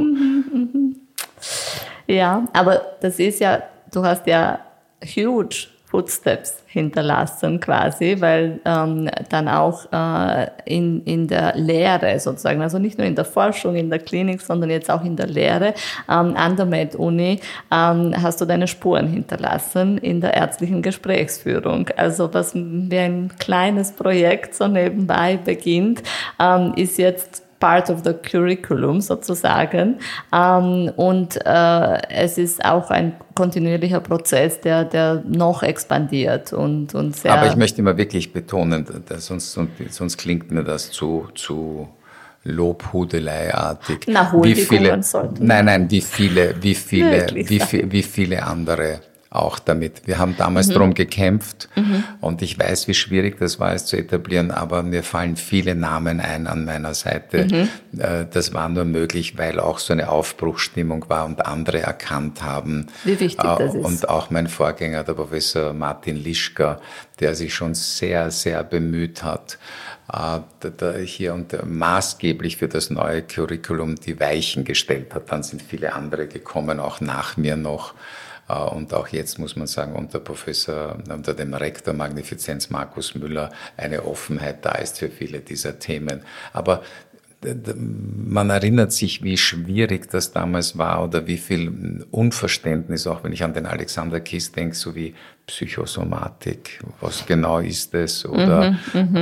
Ja, aber das ist ja, du hast ja huge Footsteps hinterlassen quasi, weil dann auch in der Lehre sozusagen, also nicht nur in der Forschung, in der Klinik, sondern jetzt auch in der Lehre an der Med-Uni hast du deine Spuren hinterlassen in der ärztlichen Gesprächsführung. Also was wie ein kleines Projekt so nebenbei beginnt, ist jetzt part of the curriculum sozusagen. Und es ist auch ein kontinuierlicher Prozess, der noch expandiert und sehr. Aber ich möchte immer wirklich betonen, dass sonst klingt mir das zu Lobhudeleiartig. Na, Huldigungen sollten. Nein, wie viele andere auch damit. Wir haben damals darum gekämpft und ich weiß, wie schwierig das war, es zu etablieren, aber mir fallen viele Namen ein an meiner Seite. Das war nur möglich, weil auch so eine Aufbruchsstimmung war und andere erkannt haben. Wie wichtig das ist. Und auch mein Vorgänger, der Professor Martin Lischka, der sich schon sehr, sehr bemüht hat, hier und maßgeblich für das neue Curriculum die Weichen gestellt hat. Dann sind viele andere gekommen, auch nach mir noch. Und auch jetzt muss man sagen, unter dem Rektor Magnifizenz Markus Müller eine Offenheit da ist für viele dieser Themen. Aber man erinnert sich, wie schwierig das damals war oder wie viel Unverständnis, auch wenn ich an den Alexander Kiss denke, so wie Psychosomatik, was genau ist das? Oder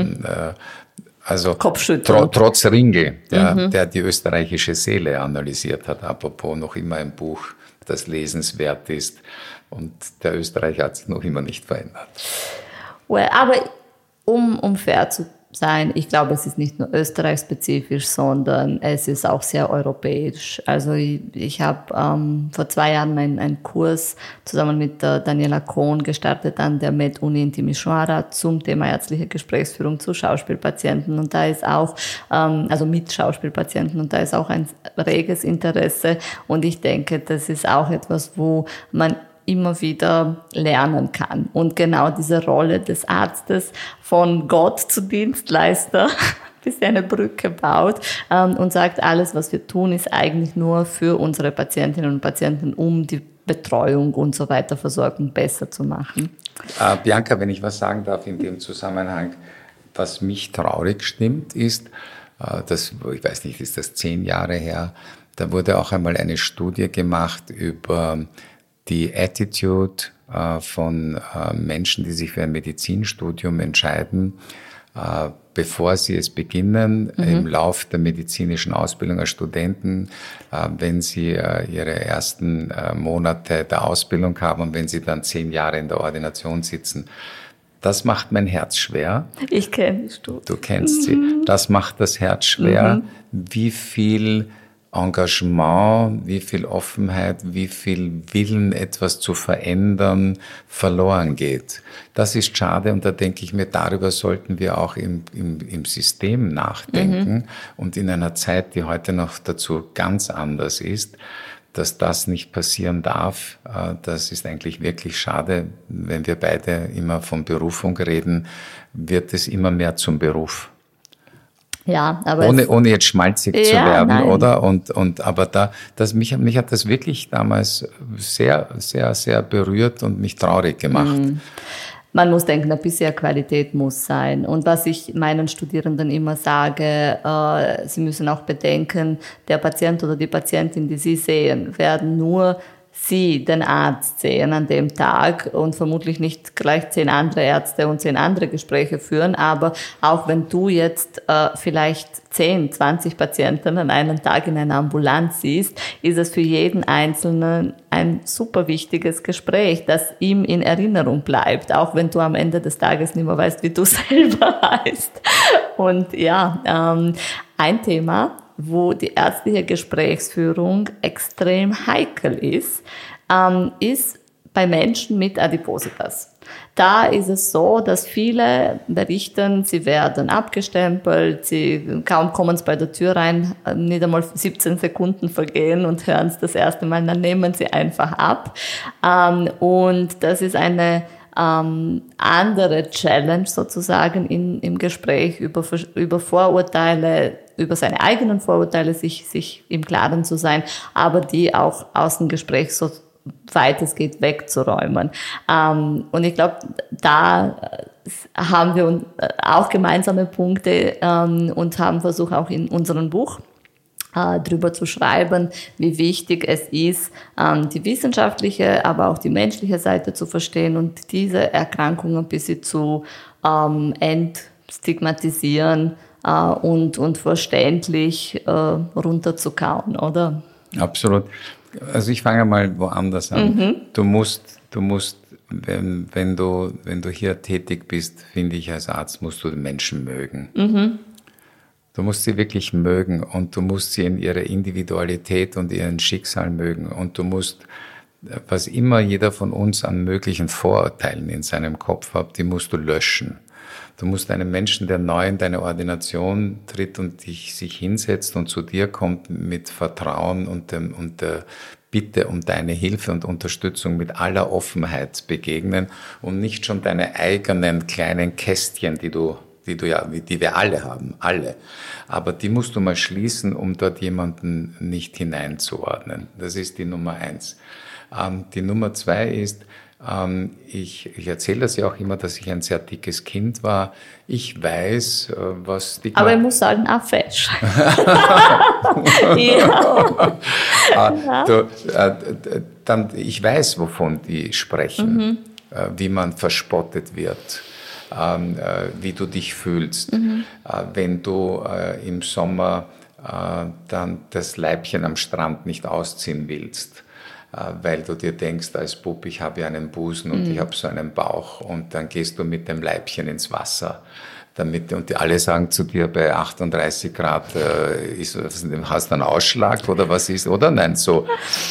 also trotz Ringel, der die österreichische Seele analysiert hat, apropos noch immer ein Buch, das lesenswert ist. Und der Österreicher hat sich noch immer nicht verändert. Well, aber um fair zu sein, ich glaube, es ist nicht nur österreichspezifisch, sondern es ist auch sehr europäisch. Also ich habe vor 2 Jahren einen Kurs zusammen mit der Daniela Kohn gestartet an der Med-Uni in Timișoara zum Thema ärztliche Gesprächsführung zu Schauspielpatienten. Und da ist auch, also mit Schauspielpatienten, und da ist auch ein reges Interesse. Und ich denke, das ist auch etwas, wo man immer wieder lernen kann. Und genau diese Rolle des Arztes von Gott zu Dienstleister, bis er eine Brücke baut und sagt, alles, was wir tun, ist eigentlich nur für unsere Patientinnen und Patienten, um die Betreuung und so weiter, Versorgung besser zu machen. Bianca, wenn ich was sagen darf in dem Zusammenhang, was mich traurig stimmt, ist, ich weiß nicht, ist das 10 Jahre her, da wurde auch einmal eine Studie gemacht über die Attitude von Menschen, die sich für ein Medizinstudium entscheiden, bevor sie es beginnen, im Lauf der medizinischen Ausbildung als Studenten, wenn sie ihre ersten Monate der Ausbildung haben und wenn sie dann 10 Jahre in der Ordination sitzen. Das macht mein Herz schwer. Ich kenne die Studie. Du kennst sie. Das macht das Herz schwer. Wie viel Engagement, wie viel Offenheit, wie viel Willen, etwas zu verändern, verloren geht. Das ist schade und da denke ich mir, darüber sollten wir auch im System nachdenken und in einer Zeit, die heute noch dazu ganz anders ist, dass das nicht passieren darf. Das ist eigentlich wirklich schade. Wenn wir beide immer von Berufung reden, wird es immer mehr zum Beruf. Ja, aber ohne jetzt schmalzig zu werden, nein. Oder? Aber mich hat das wirklich damals sehr, sehr, sehr berührt und mich traurig gemacht. Man muss denken, ein bisschen Qualität muss sein. Und was ich meinen Studierenden immer sage, sie müssen auch bedenken, der Patient oder die Patientin, die sie sehen, werden nur Sie den Arzt sehen an dem Tag und vermutlich nicht gleich 10 andere Ärzte und 10 andere Gespräche führen, aber auch wenn du jetzt vielleicht 10, 20 Patienten an einem Tag in einer Ambulanz siehst, ist es für jeden Einzelnen ein super wichtiges Gespräch, das ihm in Erinnerung bleibt, auch wenn du am Ende des Tages nicht mehr weißt, wie du selber heißt. Und ja, ein Thema, wo die ärztliche Gesprächsführung extrem heikel ist, ist bei Menschen mit Adipositas. Da ist es so, dass viele berichten, sie werden abgestempelt, kaum kommen sie bei der Tür rein, nicht einmal 17 Sekunden vergehen und hören es das erste Mal, dann nehmen sie einfach ab. Und das ist eine andere Challenge sozusagen im Gespräch über Vorurteile, über seine eigenen Vorurteile sich im Klaren zu sein, aber die auch aus dem Gespräch so weit es geht wegzuräumen. Und ich glaube, da haben wir auch gemeinsame Punkte und haben versucht auch in unserem Buch drüber zu schreiben, wie wichtig es ist, die wissenschaftliche, aber auch die menschliche Seite zu verstehen und diese Erkrankung ein bisschen zu entstigmatisieren und verständlich runterzukauen, oder? Absolut. Also ich fange mal woanders an. Du musst, wenn du hier tätig bist, finde ich, als Arzt musst du den Menschen mögen. Du musst sie wirklich mögen und du musst sie in ihrer Individualität und ihren Schicksal mögen und du musst, was immer jeder von uns an möglichen Vorurteilen in seinem Kopf hat, die musst du löschen. Du musst einem Menschen, der neu in deine Ordination tritt und sich hinsetzt und zu dir kommt mit Vertrauen und der Bitte um deine Hilfe und Unterstützung mit aller Offenheit begegnen und nicht schon deine eigenen kleinen Kästchen, die wir alle haben, alle. Aber die musst du mal schließen, um dort jemanden nicht hineinzuordnen. Das ist die Nummer 1. Die Nummer 2 ist, Ich erzähle das ja auch immer, dass ich ein sehr dickes Kind war. Ich weiß, was Stigma... Aber ich muss sagen, auch fesch. Ich weiß, wovon die sprechen, wie man verspottet wird, wie du dich fühlst, wenn du im Sommer dann das Leibchen am Strand nicht ausziehen willst, weil du dir denkst, als Bub, ich habe ja einen Busen und ich habe so einen Bauch und dann gehst du mit dem Leibchen ins Wasser. Und alle sagen zu dir, bei 38 Grad hast du einen Ausschlag oder was ist, oder? Nein, so.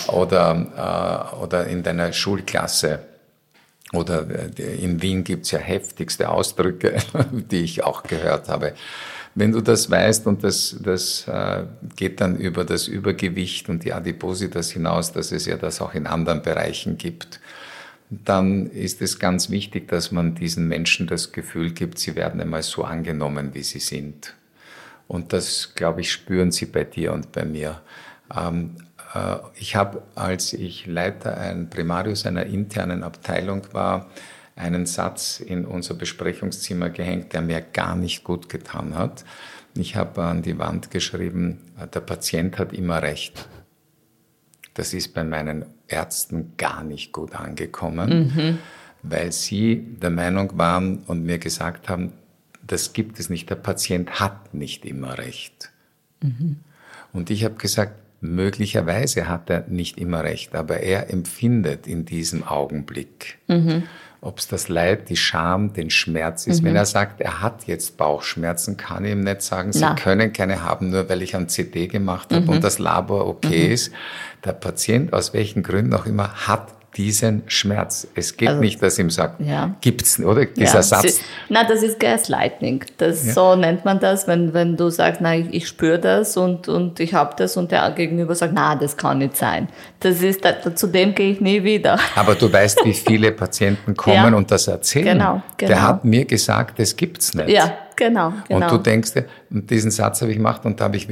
Oder in deiner Schulklasse. Oder in Wien gibt's ja heftigste Ausdrücke, die ich auch gehört habe. Wenn du das weißt und das geht dann über das Übergewicht und die Adipositas hinaus, dass es ja das auch in anderen Bereichen gibt, dann ist es ganz wichtig, dass man diesen Menschen das Gefühl gibt, sie werden einmal so angenommen, wie sie sind. Und das, glaube ich, spüren sie bei dir und bei mir. Ich habe, als ich Leiter Primarius einer internen Abteilung war, einen Satz in unser Besprechungszimmer gehängt, der mir gar nicht gut getan hat. Ich habe an die Wand geschrieben, der Patient hat immer recht. Das ist bei meinen Ärzten gar nicht gut angekommen, weil sie der Meinung waren und mir gesagt haben, das gibt es nicht, der Patient hat nicht immer recht. Und ich habe gesagt, möglicherweise hat er nicht immer recht, aber er empfindet in diesem Augenblick, ob es das Leid, die Scham, den Schmerz ist. Wenn er sagt, er hat jetzt Bauchschmerzen, kann ich ihm nicht sagen, Sie können keine haben, nur weil ich ein CD gemacht habe und das Labor okay ist. Der Patient, aus welchen Gründen auch immer, hat diesen Schmerz. Es geht nicht, dass ihm sagt, gibt's, oder? Dieser Satz. Das ist Gaslighting. So nennt man das, wenn du sagst, ich spüre das und ich habe das und der Gegenüber sagt, das kann nicht sein. Zu dem gehe ich nie wieder. Aber du weißt, wie viele Patienten kommen und das erzählen. Genau. Der hat mir gesagt, das gibt's nicht. Ja, genau. Und du denkst dir, und diesen Satz habe ich gemacht und da habe ich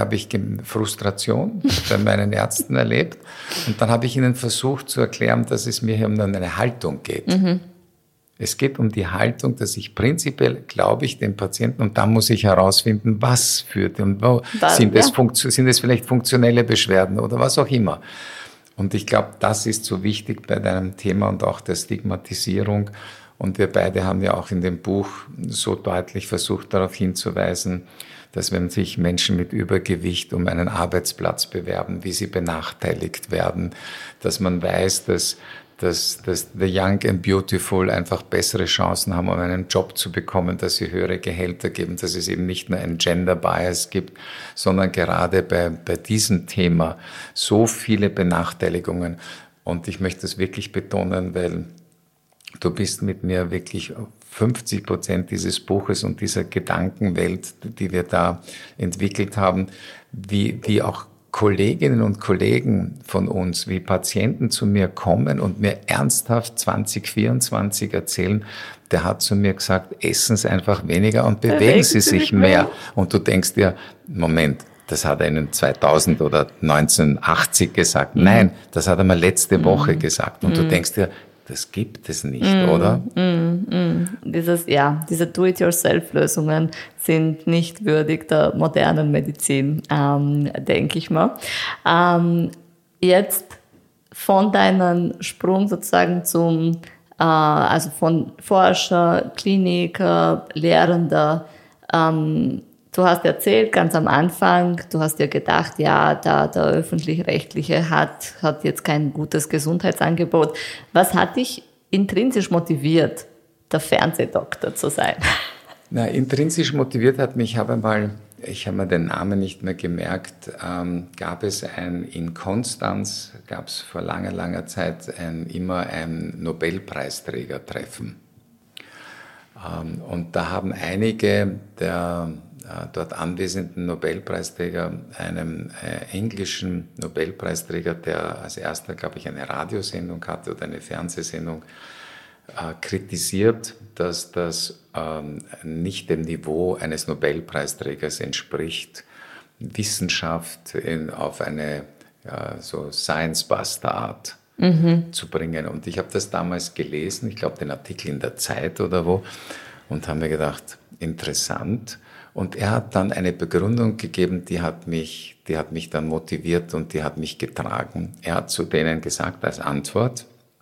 Frustration bei meinen Ärzten erlebt. Und dann habe ich ihnen versucht zu erklären, dass es mir hier um eine Haltung geht. Es geht um die Haltung, dass ich prinzipiell glaube ich den Patienten und dann muss ich herausfinden, was führt und wo sind es vielleicht funktionelle Beschwerden oder was auch immer. Und ich glaube, das ist so wichtig bei deinem Thema und auch der Stigmatisierung. Und wir beide haben ja auch in dem Buch so deutlich versucht, darauf hinzuweisen, dass wenn sich Menschen mit Übergewicht um einen Arbeitsplatz bewerben, wie sie benachteiligt werden, dass man weiß, dass the young and beautiful einfach bessere Chancen haben, um einen Job zu bekommen, dass sie höhere Gehälter geben, dass es eben nicht nur ein Gender Bias gibt, sondern gerade bei diesem Thema so viele Benachteiligungen. Und ich möchte das wirklich betonen, weil du bist mit mir wirklich 50% dieses Buches und dieser Gedankenwelt, die wir da entwickelt haben, wie auch Kolleginnen und Kollegen von uns, wie Patienten zu mir kommen und mir ernsthaft 2024 erzählen, der hat zu mir gesagt, essen Sie einfach weniger und bewegen Sie sich mehr. Und du denkst dir, Moment, das hat er Ihnen 2000 oder 1980 gesagt. Nein, das hat er mir letzte Woche gesagt. Und du denkst dir, das gibt es nicht, oder? Diese Do-it-yourself-Lösungen sind nicht würdig der modernen Medizin, denke ich mal. Jetzt von deinem Sprung sozusagen also von Forscher, Kliniker, Lehrender, du hast erzählt, ganz am Anfang, du hast dir gedacht, der Öffentlich-Rechtliche hat jetzt kein gutes Gesundheitsangebot. Was hat dich intrinsisch motiviert, der Fernsehdoktor zu sein? Intrinsisch motiviert hat mich, ich habe mir den Namen nicht mehr gemerkt, gab es in Konstanz, gab es vor langer Zeit immer ein Nobelpreisträgertreffen. Und da haben einige der dort anwesenden Nobelpreisträger einem englischen Nobelpreisträger, der als erster, glaube ich, eine Radiosendung hatte oder eine Fernsehsendung, kritisiert, dass das nicht dem Niveau eines Nobelpreisträgers entspricht, Wissenschaft auf eine so Science-Buster-Art zu bringen. Und ich habe das damals gelesen, ich glaube den Artikel in der Zeit oder wo, und habe mir gedacht, interessant. Und er hat dann eine Begründung gegeben, die hat mich dann motiviert und die hat mich getragen. Er hat zu denen gesagt als Antwort,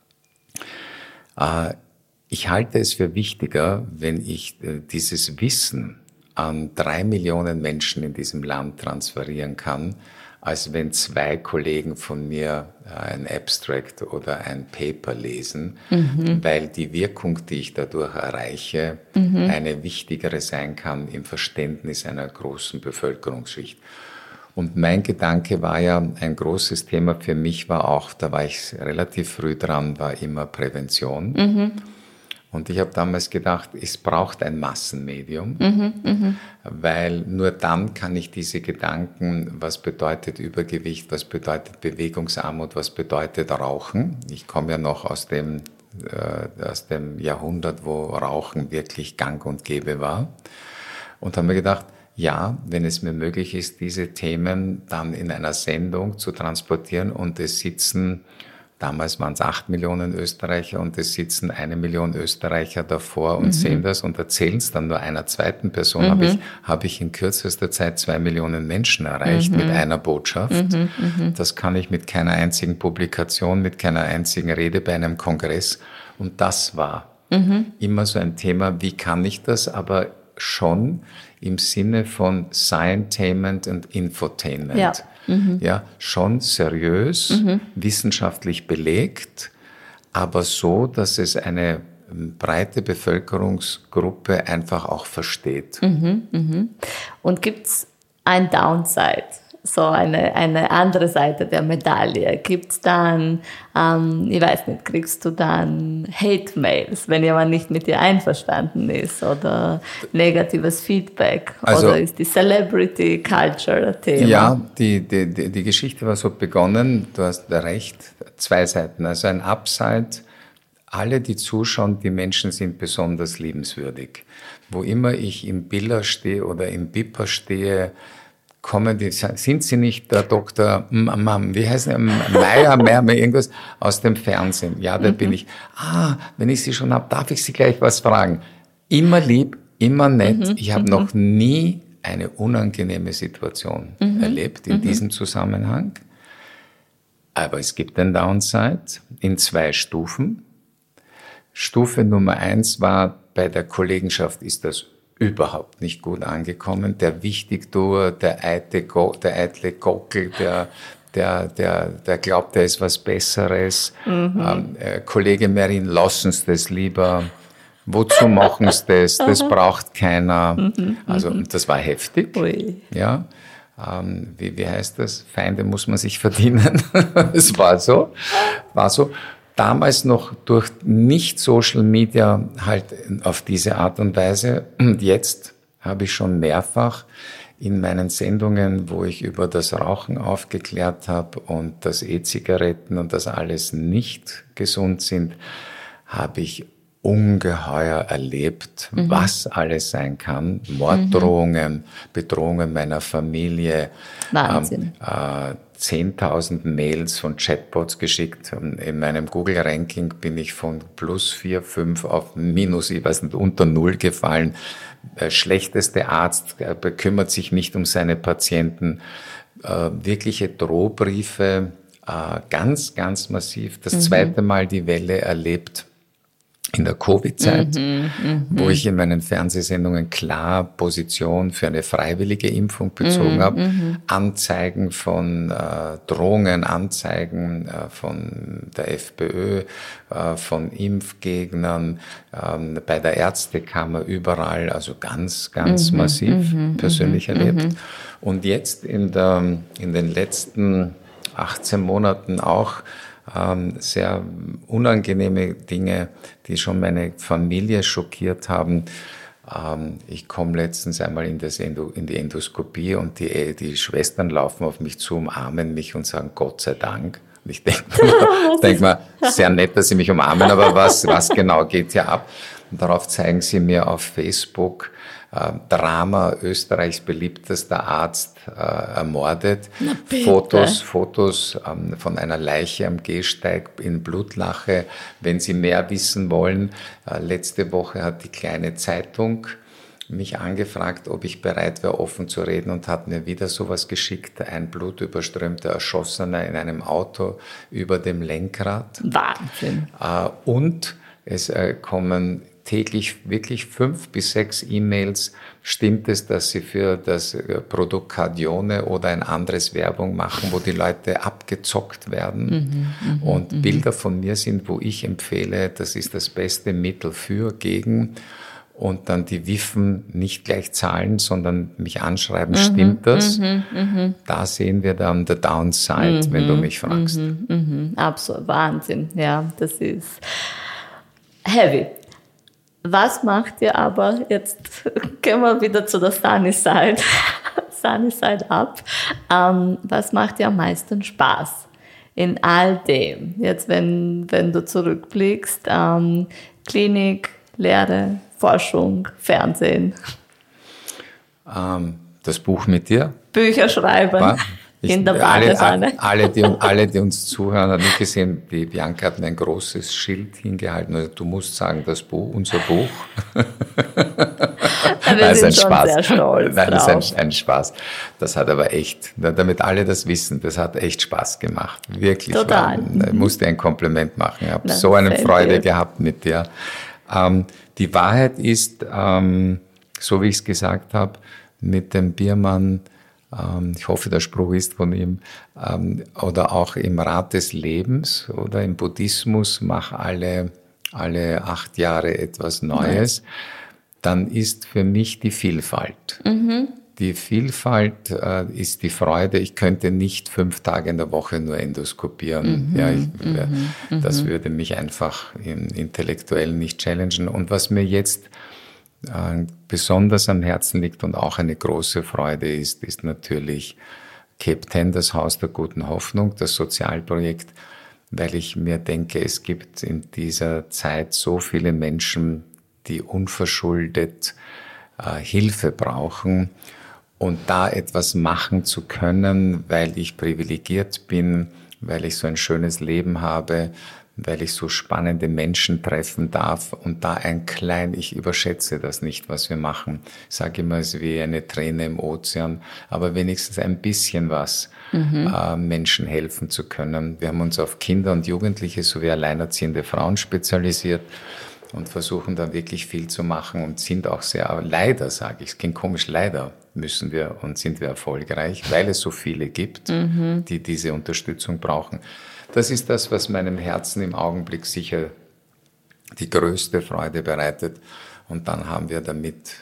ich halte es für wichtiger, wenn ich dieses Wissen an 3 Millionen Menschen in diesem Land transferieren kann, als wenn 2 Kollegen von mir ein Abstract oder ein Paper lesen, weil die Wirkung, die ich dadurch erreiche, eine wichtigere sein kann im Verständnis einer großen Bevölkerungsschicht. Und mein Gedanke war ja, ein großes Thema für mich war auch, da war ich relativ früh dran, war immer Prävention. Und ich habe damals gedacht, es braucht ein Massenmedium, weil nur dann kann ich diese Gedanken, was bedeutet Übergewicht, was bedeutet Bewegungsarmut, was bedeutet Rauchen. Ich komme ja noch aus dem Jahrhundert, wo Rauchen wirklich gang und gäbe war. Und habe mir gedacht, ja, wenn es mir möglich ist, diese Themen dann in einer Sendung zu transportieren und es sitzen, damals waren es 8 Millionen Österreicher und es sitzen 1 Million Österreicher davor und sehen das und erzählen es dann nur einer zweiten Person, habe ich in kürzester Zeit 2 Millionen Menschen erreicht mit einer Botschaft. Das kann ich mit keiner einzigen Publikation, mit keiner einzigen Rede bei einem Kongress. Und das war immer so ein Thema, wie kann ich das, aber schon im Sinne von Scientainment und Infotainment. Ja. Ja, schon seriös, wissenschaftlich belegt, aber so, dass es eine breite Bevölkerungsgruppe einfach auch versteht. Und gibt's ein Downside? So eine andere Seite der Medaille. Gibt's dann, ich weiß nicht, kriegst du dann Hate-Mails, wenn jemand nicht mit dir einverstanden ist oder negatives Feedback? Also, oder ist die Celebrity Culture ein Thema? Ja, die Geschichte war so begonnen, du hast recht, 2 Seiten. Also ein Upside, alle, die zuschauen, die Menschen sind besonders liebenswürdig. Wo immer ich im Biller stehe oder im Bipper stehe, sind Sie nicht der Dr. Wie heißt er? Meier, irgendwas aus dem Fernsehen? Ja, da bin ich. Wenn ich Sie schon habe, darf ich Sie gleich was fragen? Immer lieb, immer nett. Ich habe noch nie eine unangenehme Situation erlebt in diesem Zusammenhang. Aber es gibt einen Downside in 2 Stufen. Stufe Nummer 1 war, bei der Kollegenschaft ist das überhaupt nicht gut angekommen. Der Wichtigtuer, der eitle Gockel, der glaubt, er ist was Besseres. Kollege Merin, lassen Sie das lieber. Wozu machen Sie das? Das braucht keiner. Also, das war heftig. Ui. Ja. Wie heißt das? Feinde muss man sich verdienen. Es war so. Damals noch durch nicht Social Media halt auf diese Art und Weise. Und jetzt habe ich schon mehrfach in meinen Sendungen, wo ich über das Rauchen aufgeklärt habe und dass E-Zigaretten und das alles nicht gesund sind, habe ich ungeheuer erlebt, was alles sein kann. Morddrohungen, Bedrohungen meiner Familie. Wahnsinn. 10.000 Mails von Chatbots geschickt. In meinem Google-Ranking bin ich von +4, 5 auf minus, ich weiß nicht, unter 0 gefallen. Der schlechteste Arzt bekümmert sich nicht um seine Patienten. Wirkliche Drohbriefe, ganz, ganz massiv. Das zweite Mal die Welle erlebt in der Covid-Zeit, wo ich in meinen Fernsehsendungen klar Position für eine freiwillige Impfung bezogen habe. Anzeigen von Drohungen, Anzeigen von der FPÖ, von Impfgegnern, bei der Ärztekammer, überall, also ganz, ganz massiv persönlich erlebt. Und jetzt in den letzten 18 Monaten auch sehr unangenehme Dinge, die schon meine Familie schockiert haben. Ich komme letztens einmal in die Endoskopie und die Schwestern laufen auf mich zu, umarmen mich und sagen Gott sei Dank. Und ich denke mal, sehr nett, dass sie mich umarmen, aber was genau geht hier ab? Und darauf zeigen sie mir auf Facebook Drama, Österreichs beliebtester Arzt ermordet. Fotos von einer Leiche am Gehsteig in Blutlache. Wenn Sie mehr wissen wollen, letzte Woche hat die kleine Zeitung mich angefragt, ob ich bereit wäre, offen zu reden, und hat mir wieder sowas geschickt. Ein blutüberströmter Erschossener in einem Auto über dem Lenkrad. Wahnsinn. Und es kommen täglich wirklich 5 bis 6 E-Mails. Stimmt es, dass Sie für das Produkt Cardione oder ein anderes Werbung machen, wo die Leute abgezockt werden? Und Bilder von mir sind, wo ich empfehle, das ist das beste Mittel für, gegen. Und dann die Wiffen nicht gleich zahlen, sondern mich anschreiben, stimmt das? Da sehen wir dann the downside, wenn du mich fragst. Absolut, Wahnsinn. Ja, das ist heavy. Was macht dir aber, jetzt gehen wir wieder zu der Sunny Side, Sunny Side up, was macht dir am meisten Spaß in all dem? Jetzt, wenn du zurückblickst, Klinik, Lehre, Forschung, Fernsehen. Das Buch mit dir. Bücher schreiben. In der Badewanne. Alle, die uns zuhören, haben nicht gesehen, die Bianca hat mir ein großes Schild hingehalten. Also, du musst sagen, das Buch, unser Buch. Wir sind schon sehr stolz. Nein, das ist ein Spaß. Das hat aber echt, damit alle das wissen, das hat echt Spaß gemacht. Wirklich. Total. Ich musste ein Kompliment machen. Ich habe so eine Freude gehabt mit dir. Die Wahrheit ist, so wie ich es gesagt habe, mit dem Biermann, ich hoffe, der Spruch ist von ihm, oder auch im Rat des Lebens oder im Buddhismus, mach alle 8 Jahre etwas Neues, dann ist für mich die Vielfalt. Die Vielfalt ist die Freude. Ich könnte nicht 5 Tage in der Woche nur endoskopieren. Das würde mich einfach intellektuell nicht challengen. Und was mir jetzt besonders am Herzen liegt und auch eine große Freude ist natürlich Cape 10, das Haus der guten Hoffnung, das Sozialprojekt, weil ich mir denke, es gibt in dieser Zeit so viele Menschen, die unverschuldet Hilfe brauchen, und da etwas machen zu können, weil ich privilegiert bin, weil ich so ein schönes Leben habe, weil ich so spannende Menschen treffen darf und da ich überschätze das nicht, was wir machen. Ich sage immer, es ist wie eine Träne im Ozean, aber wenigstens ein bisschen was, Menschen helfen zu können. Wir haben uns auf Kinder und Jugendliche sowie alleinerziehende Frauen spezialisiert und versuchen da wirklich viel zu machen und sind auch sehr, leider sage ich, es klingt komisch, leider sind wir erfolgreich, weil es so viele gibt, die diese Unterstützung brauchen. Das ist das, was meinem Herzen im Augenblick sicher die größte Freude bereitet. Und dann haben wir damit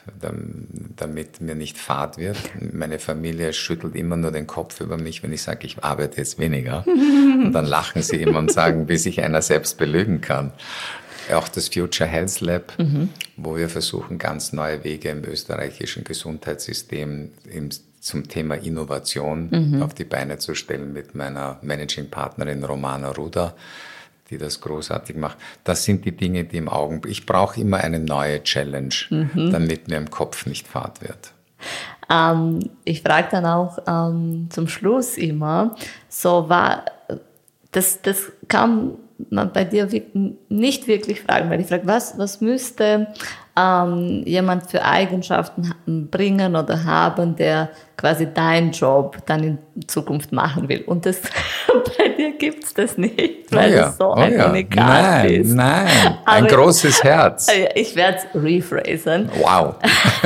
mir nicht fad wird. Meine Familie schüttelt immer nur den Kopf über mich, wenn ich sage, ich arbeite jetzt weniger. Und dann lachen sie immer und sagen, wie sich einer selbst belügen kann. Auch das Future Health Lab, wo wir versuchen, ganz neue Wege im österreichischen Gesundheitssystem zum Thema Innovation auf die Beine zu stellen mit meiner Managing-Partnerin Romana Ruda, die das großartig macht. Das sind die Dinge, die im Augenblick, ich brauche immer eine neue Challenge, damit mir im Kopf nicht fad wird. Ich frage dann auch zum Schluss immer, das kam man bei dir nicht wirklich fragen, weil ich frage, was müsste jemand für Eigenschaften bringen oder haben, der quasi deinen Job dann in Zukunft machen will. Und das bei dir gibt es das nicht, weil du so ein Unikat bist. Nein, ein großes Herz. Ich werde es rephrasen. Wow.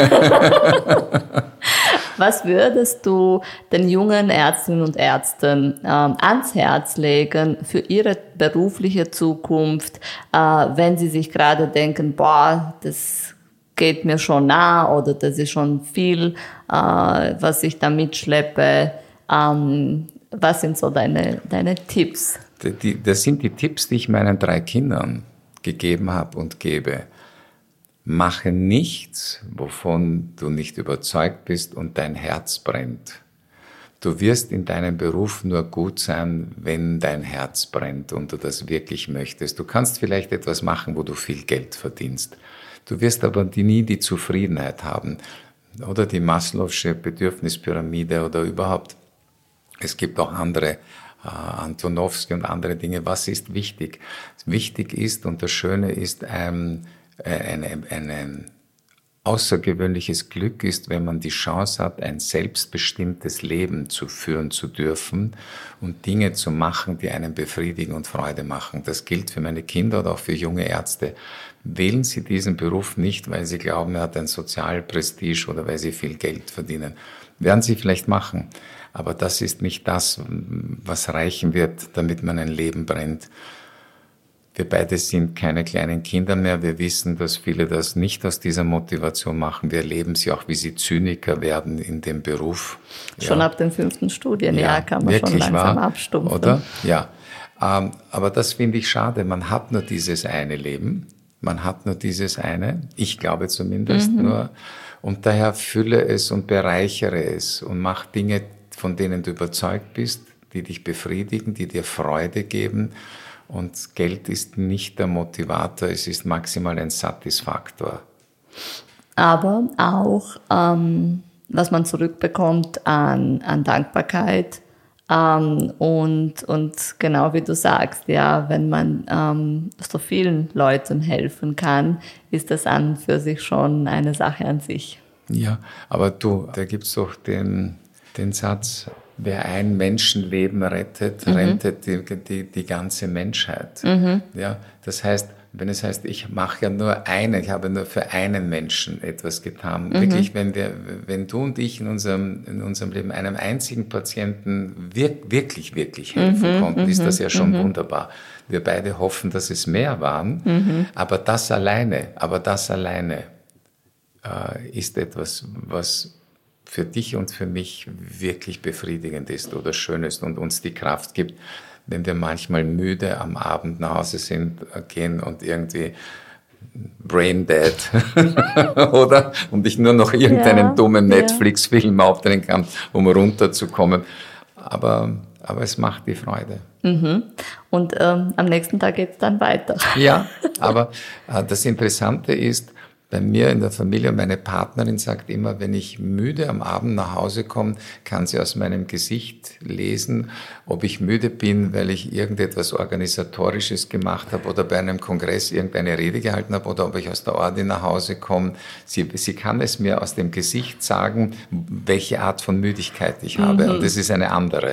Was würdest du den jungen Ärztinnen und Ärzten ans Herz legen für ihre berufliche Zukunft, wenn sie sich gerade denken, boah, das geht mir schon nah oder das ist schon viel, was ich da mitschleppe. Was sind so deine Tipps? Das sind die Tipps, die ich meinen 3 Kindern gegeben habe und gebe. Mache nichts, wovon du nicht überzeugt bist und dein Herz brennt. Du wirst in deinem Beruf nur gut sein, wenn dein Herz brennt und du das wirklich möchtest. Du kannst vielleicht etwas machen, wo du viel Geld verdienst. Du wirst aber nie die Zufriedenheit haben. Oder die Maslow'sche Bedürfnispyramide oder überhaupt. Es gibt auch andere, Antonowski und andere Dinge. Was ist wichtig? Wichtig ist und das Schöne ist, ein außergewöhnliches Glück ist, wenn man die Chance hat, ein selbstbestimmtes Leben zu führen zu dürfen und Dinge zu machen, die einen befriedigen und Freude machen. Das gilt für meine Kinder oder auch für junge Ärzte. Wählen Sie diesen Beruf nicht, weil Sie glauben, er hat ein Sozialprestige oder weil Sie viel Geld verdienen. Werden Sie vielleicht machen, aber das ist nicht das, was reichen wird, damit man ein Leben brennt. Wir beide sind keine kleinen Kinder mehr. Wir wissen, dass viele das nicht aus dieser Motivation machen. Wir erleben sie auch, wie sie Zyniker werden in dem Beruf. Schon ab dem 5. Studienjahr kann man schon langsam abstumpfen. Oder? Ja. Aber das finde ich schade. Man hat nur dieses eine Leben. Man hat nur dieses eine. Ich glaube zumindest nur. Und daher fülle es und bereichere es und mach Dinge, von denen du überzeugt bist, die dich befriedigen, die dir Freude geben. Und Geld ist nicht der Motivator, es ist maximal ein Satisfaktor. Aber auch, was man zurückbekommt an Dankbarkeit und genau wie du sagst, ja, wenn man so vielen Leuten helfen kann, ist das an für sich schon eine Sache an sich. Ja, aber da gibt's doch den Satz, wer ein Menschenleben rettet, rettet die ganze Menschheit. Ja, das heißt, wenn es heißt, ich mache ja nur ich habe nur für einen Menschen etwas getan. Wirklich, wenn du und ich in unserem Leben einem einzigen Patienten wirklich helfen konnten, ist das ja schon wunderbar. Wir beide hoffen, dass es mehr waren, aber das alleine ist etwas, was für dich und für mich wirklich befriedigend ist oder schön ist und uns die Kraft gibt, wenn wir manchmal müde am Abend nach Hause gehen und irgendwie brain dead oder und ich nur noch irgendeinen dummen Netflix-Film aufdrehen kann, um runterzukommen. Aber es macht die Freude. Und am nächsten Tag geht es dann weiter. Ja, aber das Interessante ist, bei mir in der Familie, meine Partnerin sagt immer, wenn ich müde am Abend nach Hause komme, kann sie aus meinem Gesicht lesen, ob ich müde bin, weil ich irgendetwas Organisatorisches gemacht habe oder bei einem Kongress irgendeine Rede gehalten habe oder ob ich aus der Ordi nach Hause komme. Sie kann es mir aus dem Gesicht sagen, welche Art von Müdigkeit ich habe. Und das ist eine andere.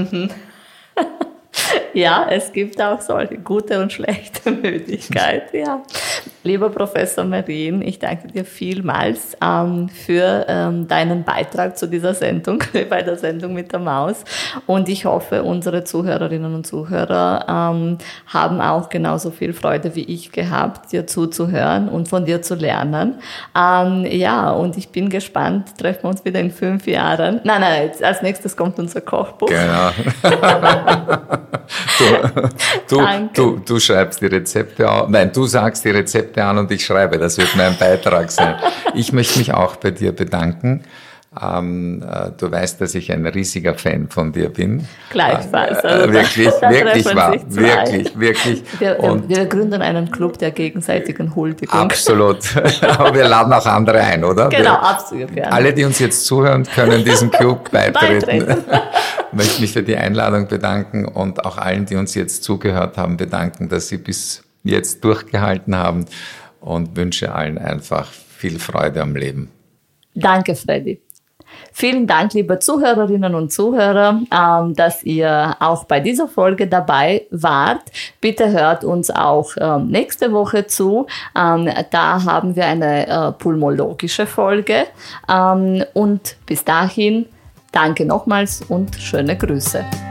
Ja, es gibt auch solche gute und schlechte Müdigkeit, ja. Lieber Professor Marin, ich danke dir vielmals für deinen Beitrag zu dieser Sendung, bei der Sendung mit der Maus. Und ich hoffe, unsere Zuhörerinnen und Zuhörer haben auch genauso viel Freude wie ich gehabt, dir zuzuhören und von dir zu lernen. Ja, und ich bin gespannt, treffen wir uns wieder in 5 Jahren. Nein, als nächstes kommt unser Kochbuch. Genau. Du schreibst die Rezepte auf. Nein, du sagst die Rezepte an und ich schreibe. Das wird mein Beitrag sein. Ich möchte mich auch bei dir bedanken. Du weißt, dass ich ein riesiger Fan von dir bin. Gleichfalls. Also wirklich wahr. Wirklich. Wir gründen einen Club der gegenseitigen Huldigung. Absolut. Aber wir laden auch andere ein, oder? Genau, absolut gerne. Alle, die uns jetzt zuhören, können diesem Club beitreten. Ich möchte mich für die Einladung bedanken und auch allen, die uns jetzt zugehört haben, bedanken, dass sie bis jetzt durchgehalten haben und wünsche allen einfach viel Freude am Leben. Danke, Freddy. Vielen Dank, liebe Zuhörerinnen und Zuhörer, dass ihr auch bei dieser Folge dabei wart. Bitte hört uns auch nächste Woche zu. Da haben wir eine pulmologische Folge. Und bis dahin, danke nochmals und schöne Grüße.